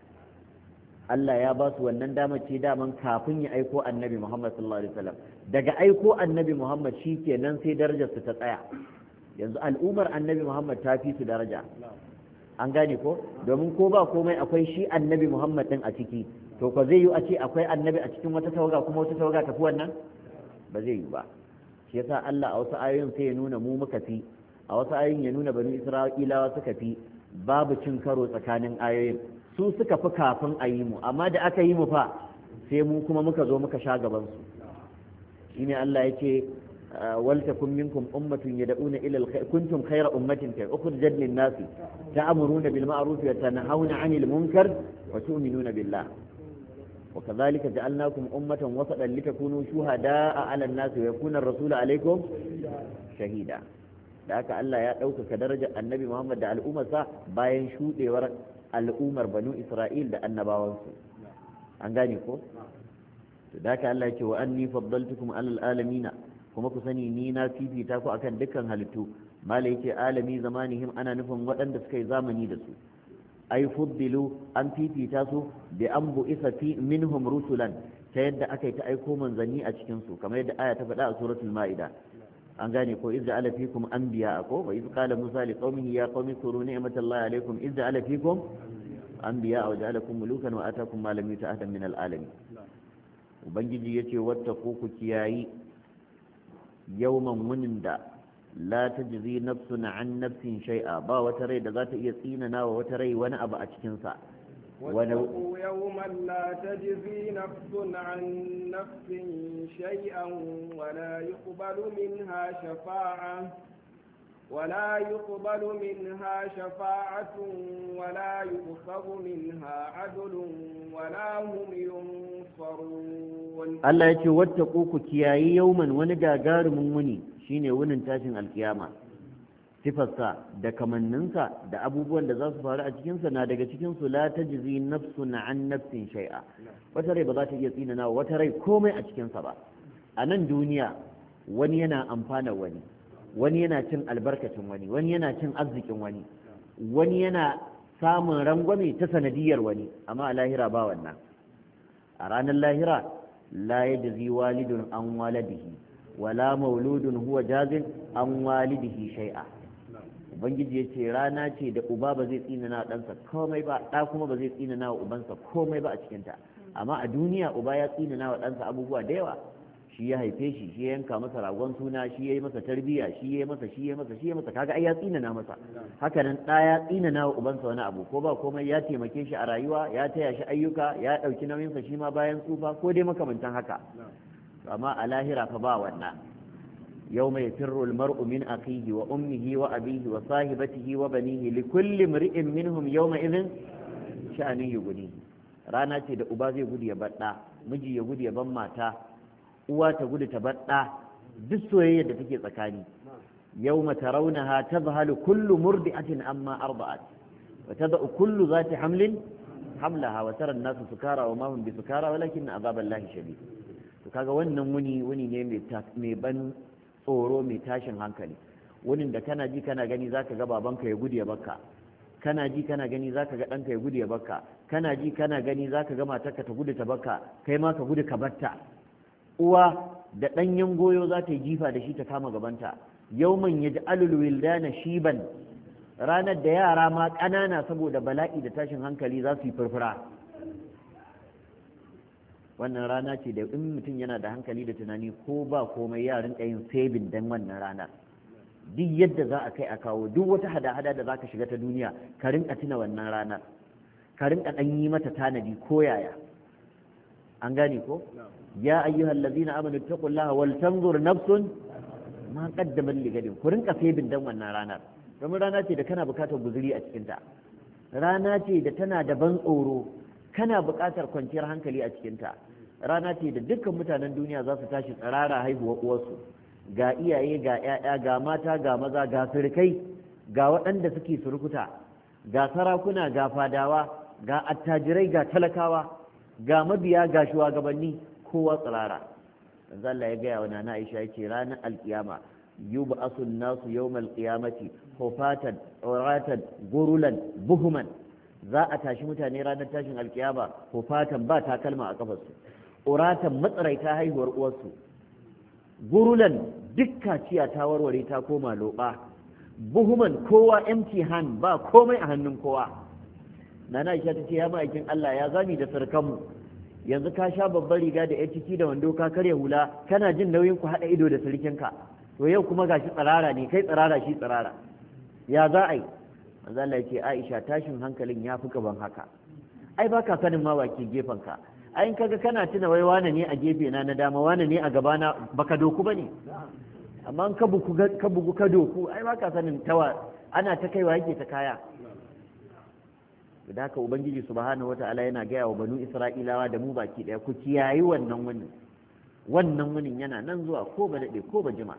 Allah ya ba su wannan damar ce daman kafin ya aiko annabi Muhammad sallallahu alaihi wasallam daga aiko annabi Muhammad shikenan sai darajar su ta tsaya yanzu al'ummar annabi Muhammad ta fi su daraja an gane ko domin ko ba komai akwai shi annabi Muhammad din a ciki to ko zai yi a ce akwai annabi a cikin wata tawaga kuma wata tawaga tafi wannan ba zai yi ba shi yasa Allah a wasu ayoyin sai ya nuna mu muka fi a wasu ayoyin ya nuna bani Isra'ilawa suka fi babu cin karo tsakanin ayoyin su suka fi kafin a yi mu amma da aka yi mu fa sai mu kuma muka zo muka sha gaban su shine Allah yake ولتكن منكم أمة يدعون إلى الخير كنتم خير أمة أخرجت للناس تأمرون بالمعروف وتنهون عن المنكر وتؤمنون بالله وكذلك جعلناكم أمة وسطا لتكونوا شهداء على الناس ويكون الرسول عليكم شهيدا ذاك الله يا دوك كدرجة النبي محمد على الأمة باين شوطي ور الأمر بنو إسرائيل ده النباوانسو an gane ko da haka Allah ya ce wa anni faddaltukum alal alamin kuma ku sani ni na fifita ku akan dukkan halittu mala yake alami zamanihim ana nufin waɗanda suka yi zamani da su ai fuddilu an fifita su bi an bu'isa fi minhum rusulan ta yadda aka yi ta aiko manzanni a cikin su kamar yadda aya ta faɗa a suratul ma'ida an gane ko izza ala fikum anbiya ko wa iz qala musa li qaumihi ya qaumi kuru ni'matallahi alaykum izza ala fikum anbiya wa ja'alakum mulukan wa atakum ma lam yuta ahadan min al'alamin ubangiji yace wattaqu ku kiyayi yawman wunin da la tajzi nafsun an nafsin shay'a ba wata rai da za ta iya tsinana wa wata rai wani abu a cikin sa واتقوا يوما لا تجزي نفس عن نفس شيئا ولا يقبل منها شفاعة ولا يقبل منها شفاعة ولا يؤخذ منها عدل ولا هم ينصرون الله يقول واتقوا كياي يوما ونجاجار من مني شيني ونن تاشن القيامة sifarsa da kamanninsa da abubuwan da za su faru a cikinsa na daga cikinsu la ta jizi nafsun an nafsin shai'a wata rai ba za ta iya tsinana wata rai komai a cikinsa ba a nan duniya wani yana amfana wani wani yana cin albarkacin wani wani yana cin arzikin wani wani yana samun rangwame ta sanadiyar wani amma a lahira ba wannan a ranar lahira la yajzi walidun an waladihi wala mauludun huwa jazin an walidihi shai'a ubangiji ya ce rana ce da uba ba zai tsinana ɗansa komai ba ɗa kuma ba zai tsinana wa ubansa komai ba a cikinta amma a duniya uba ya tsinana wa ɗansa abubuwa da yawa shi ya haife shi shi ya yanka masa ragon suna shi ya yi masa tarbiyya shi ya yi masa shi ya yi masa shi ya masa kaga ai ya tsinana masa haka nan ɗa ya tsinana wa ubansa wani abu ko ba komai ya taimake shi a rayuwa ya taya shi ayyuka ya ɗauki nauyinsa shi ma bayan tsufa ko dai makamantan haka amma a lahira fa ba wannan يوم يفر المرء من أخيه وأمه وأبيه وصاحبته وبنيه لكل امرئ منهم يومئذ شأن يغنيه rana ce da uba zai gudu ya baɗa miji ya gudu ya ban mata uwa ta gudu ta baɗa duk soyayyar da take tsakani yawma tarawnaha tadhhalu kullu murdi'atin amma arda'at wa tad'u kullu zati hamlin hamlaha wa tara an-nasu sukara wa ma hum bisukara walakin azaballahi shadid to kaga wannan wuni wuni ne mai ban tsoro mai tashin hankali wunin da kana ji kana gani zaka ga babanka ya gudu ya bakka kana ji kana gani zaka ga ɗanka ya gudu ya bakka kana ji kana gani zaka ga matarka ta gudu ta bakka kai ma ka gudu ka batta uwa da ɗanyen goyo za ta yi jifa da shi ta kama gabanta yawman yaj'alul wildana shiban ranar da yara ma ƙanana saboda bala'i da tashin hankali za su yi furfura wannan rana ce da in mutum yana da hankali da tunani ko ba komai ya rinka yin saving dan wannan ranar duk yadda za a kai a kawo duk wata hada-hada da za ka shiga ta duniya ka rinka tuna wannan ranar ka rinka ɗan yi mata tanadi ko yaya an gane ko ya ayyuhal ladzina amanu taqullaha wal tanzur nafsun ma qaddamat ligadin ku rinka saving dan wannan ranar domin rana ce da kana bukatar guzuri a cikinta rana ce da tana da ban tsoro kana buƙatar kwanciyar hankali a cikinta rana ce da dukkan mutanen duniya za su tashi tsirara haihuwar uwarsu ga iyaye ga 'ya'ya ga mata ga maza ga surukai ga waɗanda suke surukuta ga sarakuna ga fadawa ga attajirai ga talakawa ga mabiya ga shugabanni kowa tsirara manzo Allah ya gaya wa nana Aisha yace ranar alkiyama yub'asu an-nasu yawmal qiyamati hufatan uratan gurulan buhuman za a tashi mutane ranar tashin alkiyama ko fatan ba takalma a kafarsu uratan matsaraita haihuwar uwarsu gurulan duk kaciya ta warware ta koma loba buhuman kowa empty hand ba komai a hannun kowa nana Aisha ta ce ya ma'aikin Allah ya zami da sarkanmu yanzu ka sha babbar riga da yar ciki da wando ka karya hula kana jin nauyin ku haɗa ido da sarkinka to yau kuma gashi tsirara ne kai tsirara shi tsirara ya za a yi manzo Allah yake Aisha tashin hankalin ya fi gaban haka ai baka sanin ma baki gefen ka ai kaga kana tuna wai wane ne a gefe na na dama wane ne a gaba na baka doku bane amma ka buku ka bugu ka doku ai baka sanin tawa ana ta kaiwa yake ta kaya da haka ubangiji subhanahu wataala yana gaya wa banu isra'ilawa da mu baki daya ku kiyayi wannan wunin wannan wunin yana nan zuwa ko ba dade ko ba jima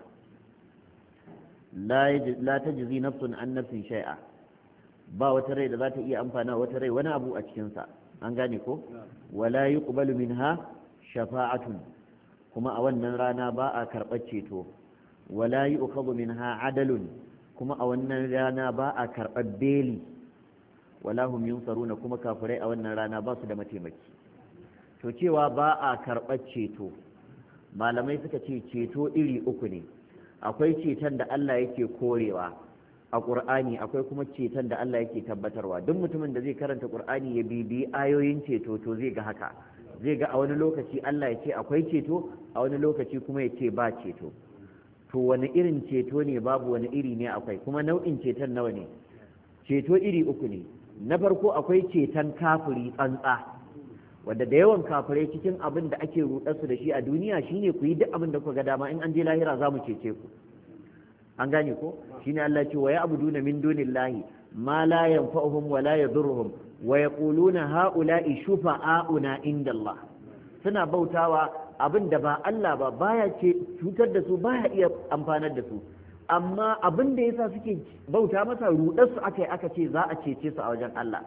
la la tajzi nafsun an nafsin shay'a ba wata rai da za ta iya amfana wata rai wani abu a cikinsa an gane ko wala yuqbalu minha shafa'atun kuma a wannan rana ba a karɓar ceto wala yu'khadhu minha adalun kuma a wannan rana ba a karɓar beli wala hum yunsaruna kuma kafirai a wannan rana ba su da mataimaki to cewa ba a karɓar ceto malamai suka ce ceto iri uku ne akwai ceton da Allah yake korewa a ƙur'ani akwai kuma ceton da Allah yake tabbatarwa duk mutumin da zai karanta ƙur'ani ya bibiyi ayoyin ceto to zai ga haka zai ga a wani lokaci Allah ya ce akwai ceto a wani lokaci kuma ya ce ba ceto to wani irin ceto ne babu, wani iri ne akwai, kuma nau'in ceton nawa ne? Ceto iri uku ne. Na farko akwai ceton kafiri tsantsa, wanda da yawan kafirai cikin abin da ake rudarsu da shi a duniya shine ku yi duk abin da kuka ga dama, in an je lahira za mu cece ku. An gane ko? Shine Allah ce wa ya'buduna min dunillahi ma la yanfa'uhum wa la yadurruhum wa yaquluna ha'ula'i shufa'auna inda Allah. Suna bautawa abin da ba Allah ba, baya ce cutar da su, baya iya amfanar da su, amma abin da yasa suke bauta masa rudar su aka yi aka ce za a cece su a wajen Allah.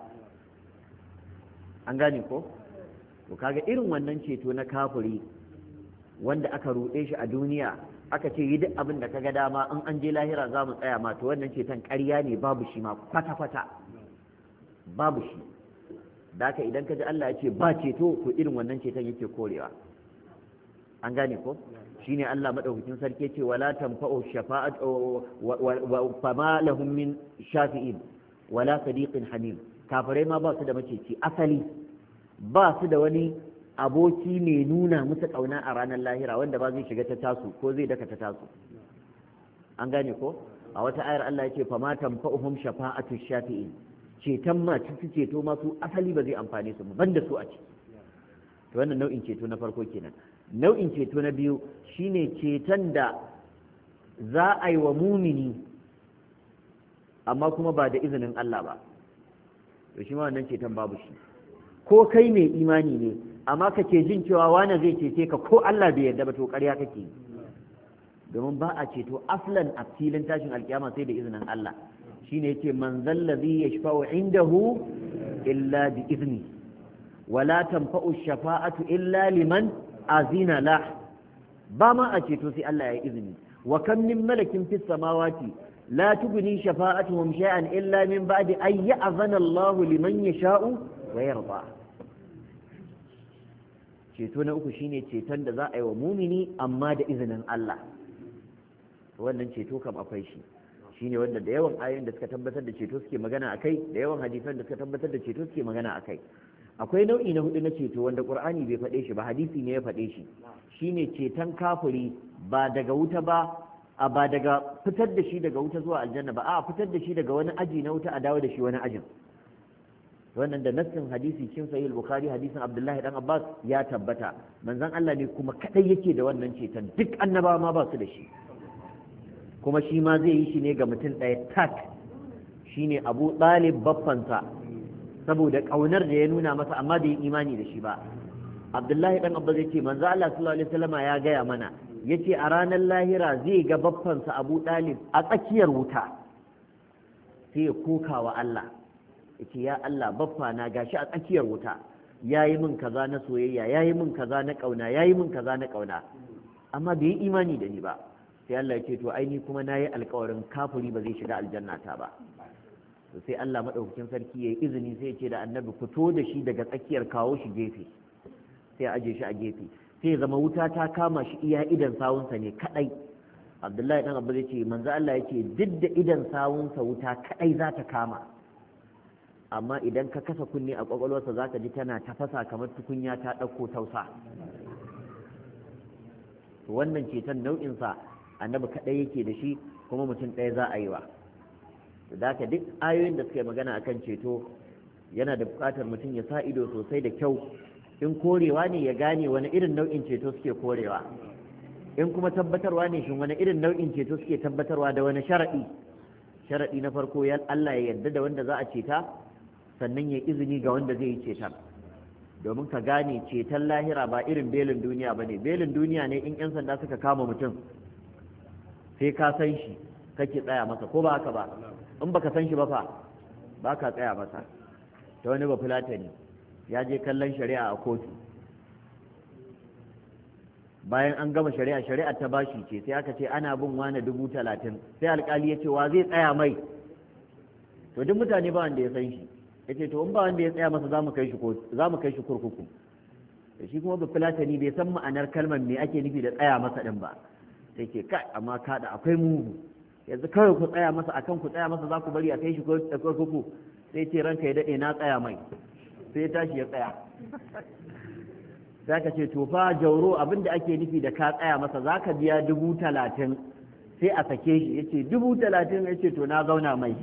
An gane ko? To kaga irin wannan ceto na kafiri wanda aka ruɗe shi a duniya aka ce yi duk abin da kaga dama, in an je lahira za mu tsaya ma, to wannan ceton ƙarya ne, babu shi ma kwata-kwata, babu shi. Da haka idan ka ji Allah ya ce ba ceto, to irin wannan ceton yake korewa. An gane ko? Shine Allah madaukakin sarki ce wala tanfa'u shafa'at wa fama lahum min shafi'in wala sadiqin hamim. Kafirai ma ba su da maceci asali, ba su da wani aboki mai nuna musu kauna a ranar lahira wanda ba zai shiga ta tasu ko zai daka ta tasu. An gane ko? A wata ayar Allah ya ce fama tanfa'uhum shafa'atu shafi'in. Ceton ma su ceto masu asali ba zai amfane su ba, banda su a ciki. To wannan nau'in ceto na farko kenan. Nau'in ceto na biyu shine ceton da za a yi wa mumini amma kuma ba da izinin Allah ba, to shi ma wannan ceton babu shi. Ko kai mai imani ne amma kake jin cewa wani zai cece ka ko Allah bai yarda ba, to ƙarya kake, domin ba a ceto aslan a filin tashin alkiyama sai da izinin Allah. Shine yace man zallazi yashfa'u indahu illa bi izni wala tanfa'u shafa'atu illa liman azina la. Ba ma a ceto sai Allah ya izini. Wa kam min malakin fis samawati la tughni shafa'atuhum shay'an illa min ba'di an ya'zana Allah liman yasha'u wa yarda. Ceto na uku shine ceton da za a yi wa mumini amma da izinin Allah. Wannan ceto kam akwai shi. Shine wanda da yawan ayoyin da suka tabbatar da ceto suke magana akai, da yawan hadisan da suka tabbatar da ceto suke magana akai. Akwai nau'i na hudu na ceto wanda Qur'ani bai faɗe shi ba, hadisi ne ya faɗe shi. Shine ceton kafiri ba daga wuta ba, a ba daga fitar da shi daga wuta zuwa aljanna ba, a fitar da shi daga wani aji na wuta a dawo da shi wani ajin. Wannan da nassin hadisi cikin sahih al-Bukhari, hadisin Abdullahi dan Abbas ya tabbata. Manzon Allah ne kuma kadai yake da wannan ceton, duk annabawa ma ba su da shi. Kuma shi ma zai yi shi ne ga mutum ɗaya tak, shine Abu Talib baffansa, saboda ƙaunar da ya nuna masa amma da yi imani da shi ba. Abdullahi dan Abbas ya ce manzo Allah sallallahu alaihi wasallama ya gaya mana, yace a ranar lahira zai ga baffansa Abu Talib a tsakiyar wuta, sai ya koka wa Allah, yace ya Allah baffa na gashi a tsakiyar wuta, yayi min kaza na soyayya, yayi min kaza na ƙauna, yayi min kaza na ƙauna, amma bai yi imani da ni ba. Sai Allah ya ce to ai ni kuma nayi alƙawarin kafiri ba zai shiga aljanna ta ba. Sai Allah madaukakin sarki yayi izini, sai ya ce da annabi fito da shi daga tsakiyar, kawo shi gefe, sai ya aje shi a gefe, sai zama wuta ta kama shi iya idan sawunsa ne kadai. Abdullahi dan Abba zai ce manzo Allah yake duk da idan sawunsa wuta kadai za ta kama, amma idan ka kasa kunne a kwakwalwarsa zaka ji tana tafasa kamar tukunya ta dauko tausa. To wannan ceton nau'in sa annabi kadai yake da shi, kuma mutum ɗaya za a yi wa. Da haka duk ayoyin da suka yi magana akan ceto yana da buƙatar mutum ya sa ido sosai da kyau. In korewa ne ya gane wani irin nau'in ceto suke korewa, in kuma tabbatarwa ne shin wani irin nau'in ceto suke tabbatarwa, da wani sharaɗi. Sharaɗi na farko ya Allah ya yarda da wanda za a ceta, sannan ya izini ga wanda zai yi ceton. Domin ka gane ceton lahira ba irin belin duniya ba ne. Belin duniya ne in 'yan sanda suka kama mutum sai ka san shi kake tsaya masa, ko ba haka ba? In baka san shi ba fa ba ka tsaya masa. Ta wani ba fulatani ya je kallon shari'a a kotu, bayan an gama shari'a, shari'a ta bashi ce, sai aka ce ana bin wani dubu talatin, sai alkali ya ce wa zai tsaya mai? To duk mutane ba wanda ya san shi, ya ce to in ba wanda ya tsaya masa za mu kai shi kurkuku. Da shi kuma ba fulatani bai san ma'anar kalmar me ake nufi da tsaya masa din ba, sai ke kai amma kada akwai mugu, yanzu kawai ku tsaya masa, akan ku tsaya masa za ku bari a kai shi kurkuku? Sai ce ranka ya daɗe na tsaya mai, sai ya tashi ya tsaya. Za ka ce to fa jauro abinda ake nufi da ka tsaya masa za ka biya dubu talatin sai a sake shi ya ce dubu talatin ya ce to na zauna mai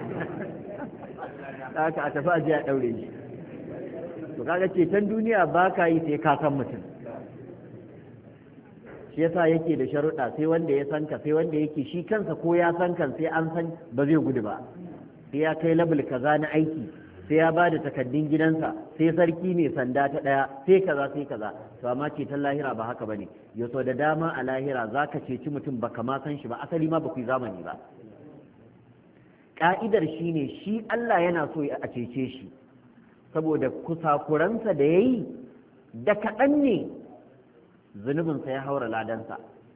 haka a tafi aje a ɗaure shi. To kaga ceton duniya ba ka yi sai ka san mutum, shi yasa yake da sharuɗa, sai wanda ya san ka, sai wanda yake shi kansa ko ya san kan sai an san ba zai gudu ba, sai ya kai labul kaza na aiki, sai ya ba da takaddun gidansa, sai sarki mai sanda ta ɗaya, sai kaza sai kaza. To amma ceton lahira ba haka bane, ya so da dama a lahira za ka ceci mutum ba ka ma san shi ba, asali ma ba ku yi zamani ba. Ka'idar shi ne shi Allah yana so a cece shi saboda kusakuransa da ya yi da kaɗan ne zunubinsa ya haura ladansa,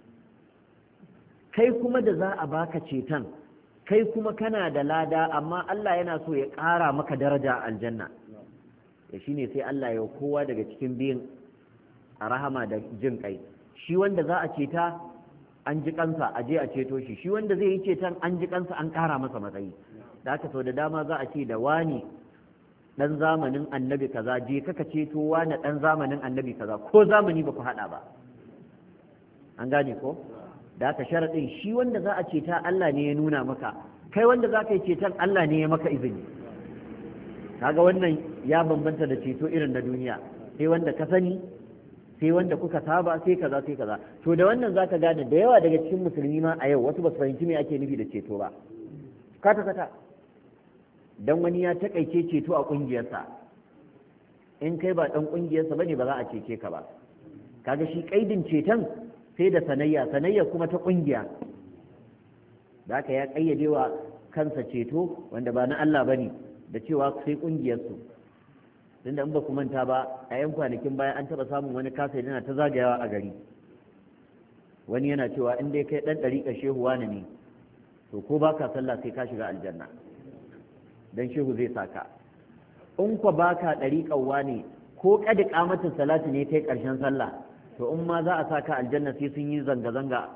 kai kuma da za a baka ceton kai kuma kana da lada, amma Allah yana so ya ƙara maka daraja a aljanna. Ya shi ne sai Allah ya kowa daga cikin biyun a rahama da jin kai, shi wanda za a ceta an ji kansa a je a ceto shi, shi wanda zai yi ceton an ji kansa an ƙara masa matsayi. Da haka sau da dama za a ce da wani ɗan zamanin annabi kaza je kaka ceto wani ɗan zamanin annabi kaza, ko zamani ba ku haɗa ba. An gane ko? Da haka sharaɗin shi wanda za a ceta Allah ne ya nuna maka, kai wanda za ka yi ceton Allah ne ya maka izini. Kaga wannan ya bambanta da ceto irin na duniya, sai wanda ka sani, sai wanda kuka saba, sai kaza sai kaza. To da wannan za ka gane da yawa daga cikin musulmi ma a yau wasu ba su fahimci me ake nufi da ceto ba, kata kata. Dan wani ya takaice ceto a ƙungiyarsa, in kai ba ɗan ƙungiyarsa bane ba za a cece ka ba. Kaga shi ƙaidin ceton sai da sanayya, sanayya kuma ta ƙungiya. Da haka ya ƙayyade wa kansa ceto wanda ba na Allah bane, da cewa sai ƙungiyarsu. Tunda in ba ku manta ba a yan kwanakin baya an taɓa samun wani kasa yana ta zagayawa a gari, wani yana cewa in dai kai ɗan ɗariƙa shehu wani ne to ko ba ka sallah sai ka shiga aljanna dan shehu zai saka, in kwa ba ka ɗariƙa wani ko ƙadi ƙamatin salatu ne kai ƙarshen sallah to in ma za a saka aljanna sai sun yi zanga-zanga.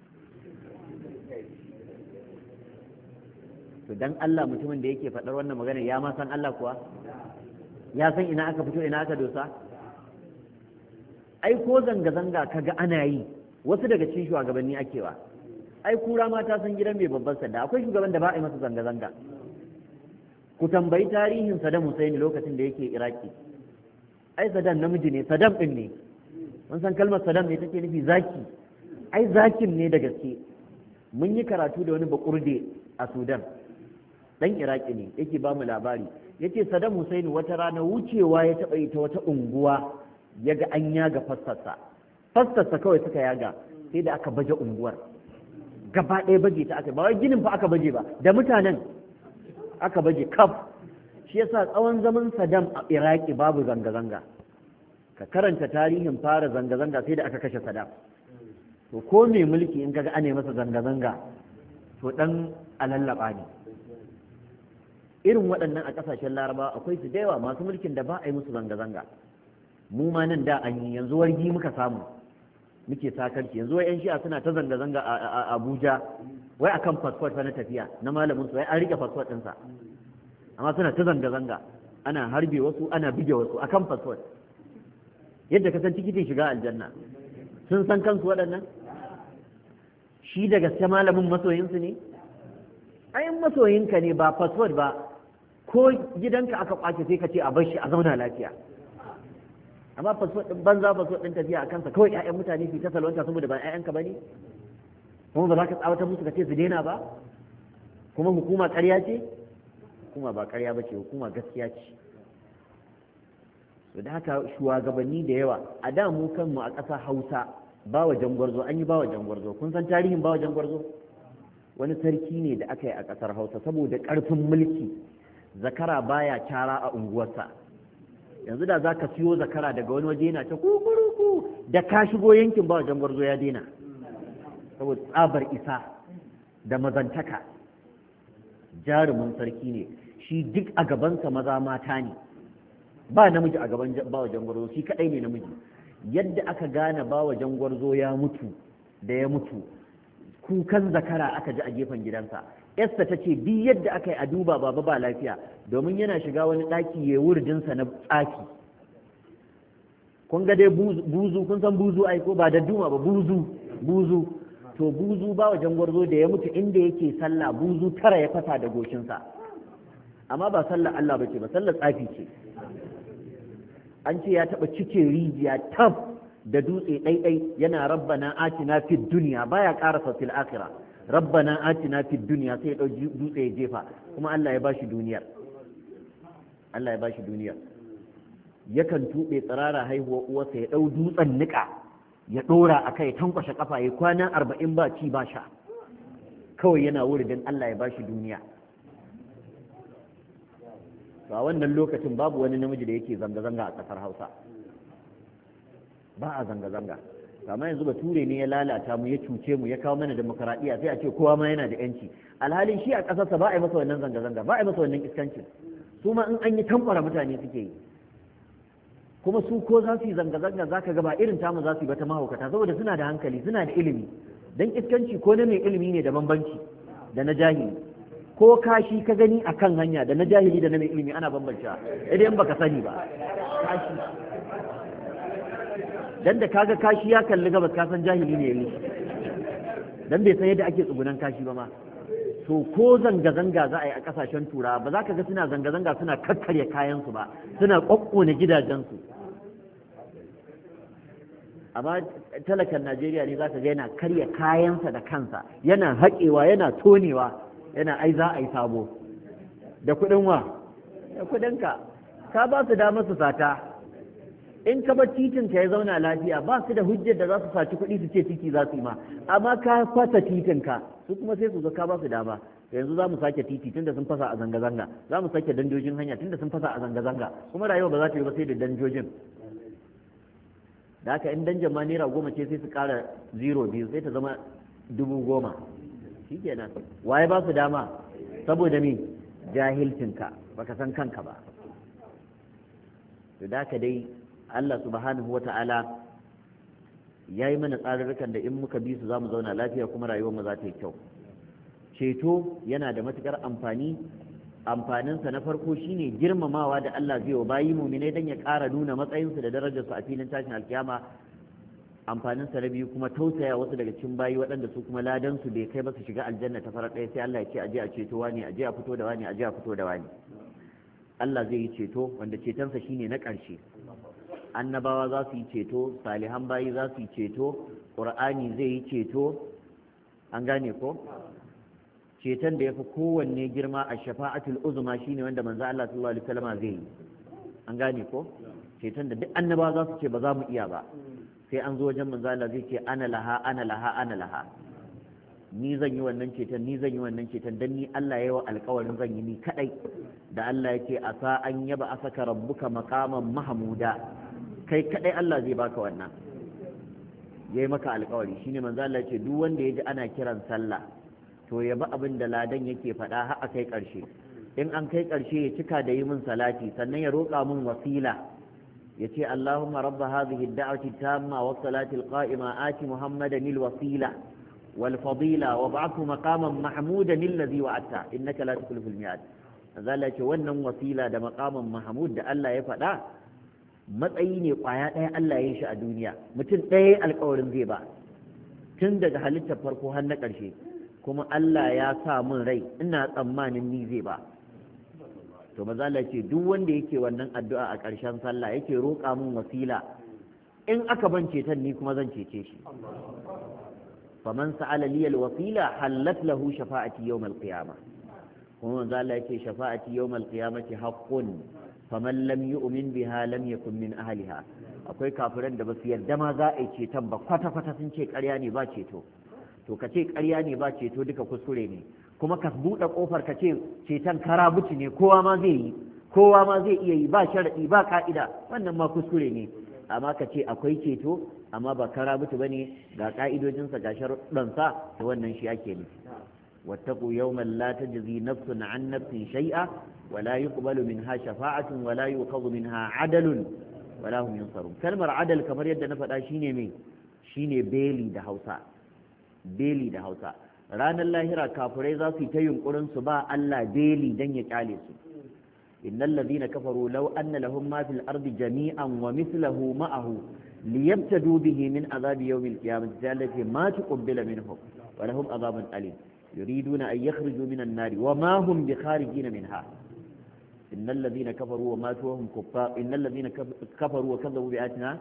To dan Allah mutumin da yake faɗar wannan magana ya ma san Allah kuwa? Ya san ina aka fito ina aka dosa? Ai ko zanga-zanga kaga ana yi wasu daga cikin shugabanni akewa. Ai kura ma ta san gidan mai babban sanda, akwai shugaban da ba a yi masa zanga-zanga. Ku tambayi tarihin Saddam Hussein lokacin da yake Iraki. Ai Saddam namiji ne, Saddam din ne. Mun san kalmar Saddam ne take nufi zaki. Ai zakin ne da gaske. Mun yi karatu da wani bakurde a Sudan. Dan Iraki ne yake ba mu labari. Yace Saddam Hussein wata rana wucewa ya taɓa yi ta wata unguwa yaga an yaga fassarsa. Fassarsa kawai suka yaga sai da aka baje unguwar. Gaba ɗaya baje ta aka, ba wai ginin fa aka baje ba, da mutanen aka baje kaf. Shi yasa tsawon zaman Saddam a Iraki babu zanga-zanga. Ka karanta tarihin fara zanga-zanga sai da aka kashe Saddam. To ko mai mulki in kaga ane masa zanga-zanga to dan alallaba ne. Irin waɗannan a ƙasashen Laraba akwai su da yawa masu mulkin da ba a yi musu zanga-zanga. Mu ma nan da an yi, yanzu wargi muka samu muke sakarci. Yanzu wai 'yan shi'a suna ta zanga-zanga a Abuja wai akan fasfot na tafiya na malamin su, wai an rike fasfot ɗinsa, amma suna ta zanga-zanga, ana harbe wasu ana bige wasu akan fasfot, yadda ka san tikitin shiga aljanna. Sun san kansu waɗannan? Shi da gaske malamin masoyinsu ne? Ayin masoyinka ne ba fasfot ba, ko gidanka aka kwace sai ka ce a bar shi a zauna lafiya. Amma fasfot ɗin banza, fasfot ɗin tafiya a kansa kawai 'ya'yan mutane su ta salwanta saboda ba 'ya'yanka ba ne? Kuma ba za ka tsawatar musu ka ce su daina ba? Kuma hukuma ƙarya ce? Hukuma ba ƙarya ba ce, hukuma gaskiya ce. To da haka shugabanni da yawa a da mu kanmu a ƙasa Hausa ba wa jangwarzo, an yi ba wa jangwarzo. Kun san tarihin ba wa jangwarzo? Wani sarki ne da aka yi a ƙasar Hausa saboda ƙarfin mulki, zakara baya cara a unguwarsa. Yanzu da za ka siyo zakara daga wani waje yana ta kukuruku, da ka shigo yankin ba wa jangwarzo ya daina saboda tsabar isa da mazantaka. Jarumin sarki ne shi, duk a gabansa maza mata ne, ba namiji a gaban bawa jangwarzo, shi kadai ne namiji. Yadda aka gane bawa jangwarzo ya mutu da ya mutu, kukan zakara aka ji a gefen gidansa. Yasta ta ce bi yadda aka yi a duba baba ba lafiya, domin yana shiga wani ɗaki ya wurdinsa na tsafi. Kun ga dai buzu, kun san buzu ai ko ba da duma ba, buzu buzu to buzu ba wajen gwarzo da ya mutu inda yake sallah buzu tara ya fasa da goshinsa amma ba sallar Allah bace ba sallar tsafi ce an ce ya taba cike rijiya tab da dutse ɗaiɗai yana rabbana atina fid dunya baya ƙarasa fil akhirah rabbana atina fid dunya sai ya dau dutse ya jefa kuma Allah ya bashi duniyar Allah ya bashi duniyar yakan tube tsirara haihuwa uwarsa ya dau dutsen nika ya dora akai tankwashe kafa ya kwana arba'in ba ci ba sha kawai yana wuridin Allah ya bashi duniya a wannan lokacin babu wani namiji da yake zanga-zanga a ƙasar Hausa ba a zanga-zanga amma yanzu bature ne ya lalata mu ya cuce mu ya kawo mana demokaradiyya sai a ce kowa ma yana da yanci alhalin shi a ƙasarsa ba a yi masa wannan zanga-zanga ba a yi masa wannan iskancin su ma in an yi tankwara mutane suke yi kuma su ko za su yi zanga-zanga za ka ga ba irin tamu za su yi ba ta mahaukata saboda suna da hankali suna da ilimi don iskanci ko na mai ilimi ne da bambanci da na jahili ko kashi ka gani a kan hanya da na jahili da na mai ilimi ana bambanta idan baka sani ba kashi dan da kaga kashi ya kalli gabas ka san jahili ne yayi dan bai san yadda ake tsugunan kashi ba ma to ko zanga-zanga za a yi a kasashen tura ba za ka ga suna zanga-zanga suna kakkarya kayansu ba suna ƙwaƙƙone gidajensu amma talakan Najeriya ne za ka ga yana karya kayansa da kansa yana haƙewa yana tonewa yana ai za a yi sabo da kuɗin wa da kuɗinka ka ba su damar su sata in ka bar titin ka ya zauna lafiya ba su da hujjar da za su saci kuɗi su ce titi za su yi ma amma ka fasa titin ka su kuma sai su zo ka ba su dama yanzu za mu sake titi tunda sun fasa a zanga-zanga za mu sake danjojin hanya tunda sun fasa a zanga-zanga kuma rayuwa ba za ta yi ba sai da danjojin da haka in danjan ma naira goma ce sai su ƙara zero biyu sai ta zama dubu goma shikenan waye ba su dama saboda me jahilcinka baka san kanka ba to da haka dai Allah subhanahu wa ta'ala ya yi mana tsarurrukan da in muka bi su za mu zauna lafiya kuma rayuwarmu za ta yi kyau ceto yana da matuƙar amfani amfaninsa na farko shine girmamawa da Allah zai wa bayi muminai don ya ƙara nuna matsayinsu da darajarsu a filin tashin alkiyama amfaninsa na biyu kuma tausaya wasu daga cikin bayi waɗanda su kuma ladansu bai kai ba su shiga aljanna ta farar ɗaya sai Allah ya ce aje a ceto wani aje a fito da wani aje a fito da wani Allah zai yi ceto wanda cetonsa shine na ƙarshe annabawa za su yi ceto salihan bayi za su yi ceto ƙur'ani zai yi ceto an gane ko ceton da ya fi kowanne girma a shafa'atul uzma shine wanda manzo Allah sallallahu alaihi wasallam zai yi an gane ko ceton da duk annabawa za su ce ba za mu iya ba sai an zo wajen manzo Allah zai ce ana laha ana laha ana laha ni zan yi wannan ceton ni zan yi wannan ceton dan ni Allah ya yi wa alƙawarin zan yi ni kadai da Allah ya ce asa an yaba asaka rabbuka maqaman mahmuda kai kadai Allah zai baka wannan yayi maka alƙawari shine manzo Allah ya ce duk wanda ya ji ana kiran sallah to ya bi abin da ladan yake faɗa har a kai ƙarshe in an kai ƙarshe ya cika da yi min salati sannan ya roƙa min wasila ya ce Allahumma rabba hadhihi ad-da'wati tamma was salati al-qa'ima ati muhammadan al-wasila wal fadila wa ba'athu maqaman mahmudan alladhi wa'adta innaka la tukhlifu al-mi'ad manzo Allah ya ce wannan wasila da maqaman mahmud da Allah ya faɗa matsayi ne kwaya ɗaya Allah ya yi shi a duniya mutum ɗaya alƙawarin zai ba tun daga halittar farko har na ƙarshe kuma Allah ya sa min rai ina tsammanin ni zai ba to maza Allah ce duk wanda yake wannan addu'a a ƙarshen sallah yake roƙa min wasila in aka ban ceton ni kuma zan cece shi faman sa'ala li alwasila halat lahu shafa'ati yawm alqiyamah kuma maza Allah yake shafa'ati yawm alqiyamati haqqun faman lam yu'min biha lam yakun min ahliha akwai kafiran da basu yarda ma za a yi ceton ba kwata kwata sun ce ƙarya ne ba ceto to ka ce ƙarya ne ba ceto duka kuskure ne kuma ka buɗe ƙofar ka ce ceton karabuci ne kowa ma zai yi kowa ma zai iya yi ba sharaɗi ba ka'ida wannan ma kuskure ne amma ka ce akwai ceto amma ba karabuci ba ne ga ƙa'idojinsa ga sharuɗansa to wannan shi ake nufi wattaqu yawman la tajzi nafsun an nafsin shay'a wa la yuqbalu minha shafa'atun wa la yu'khadhu minha 'adalun wa la hum yunsarun kalmar adal kamar yadda na faɗa shine me shine beli da Hausa beli da Hausa ranar lahira kafirai za su yi ta yunkurin su ba Allah beli dan ya kyale su innal ladhina kafaru law anna lahum ma fil ardi jami'an wa mithluhu ma'ahu liyabtadu bihi min azabi yawmil qiyamati sai Allah ce ma tuqbila minhum wa lahum azabun alim yuriduna an yakhruju minan nari wa ma hum bikharijin minha innal ladhina kafaru wa matu wa hum kuffar innal ladhina kafaru wa kadzabu bi ayatina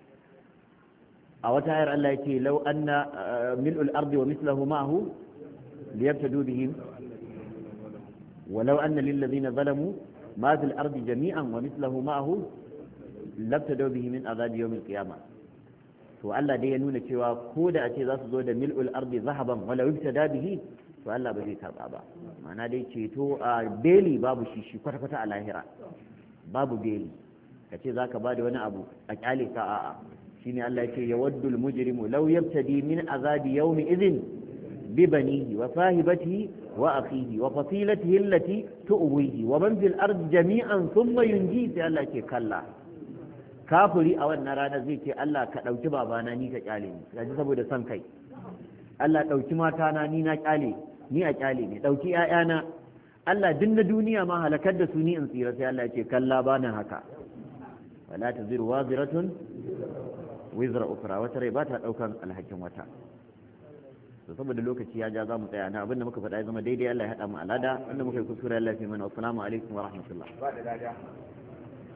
a wata ayar Allah yake law anna mil'ul ardi wa mithluhu ma'ahu liyabtadu bihim ولو أن للذين ظلموا ما في الأرض جميعا ومثله معه لابتدوا به من عذاب يوم القيامة to Allah dai ya nuna cewa ko da a ce za su zo da mil'ul ardi zahaban wala yubtada bihi to Allah ba zai karba ba ma'ana dai ceto a beli babu shi shi kwata kwata a lahira babu beli ka ce zaka ba da wani abu a kyale ka a'a shine Allah yake yawaddul mujrimu law yabtadi min azabi yawmi idhin bi banihi wa sahibatihi wa akhihi wa fasilatihi allati tu'wihi wa man fil ardi jami'an thumma yunji sai Allah ke kalla kafiri a wannan rana zai ce Allah ka ɗauki babana ni ka kyale ni gaji saboda son kai Allah ɗauki matana ni na kyale ni a kyale ne ɗauki ƴaƴana Allah duk na duniya ma halakar da su ni in tsira sai Allah ya ce kalla bana haka wala taziru waziratun wizra ukra wata rai ba ta ɗaukan alhakin wata to saboda lokaci ya ja za mu tsaya na abinda muka faɗa ya zama daidai Allah ya haɗa mu alada wanda muka yi kuskure Allah ya fi mana assalamu alaikum wa rahmatullah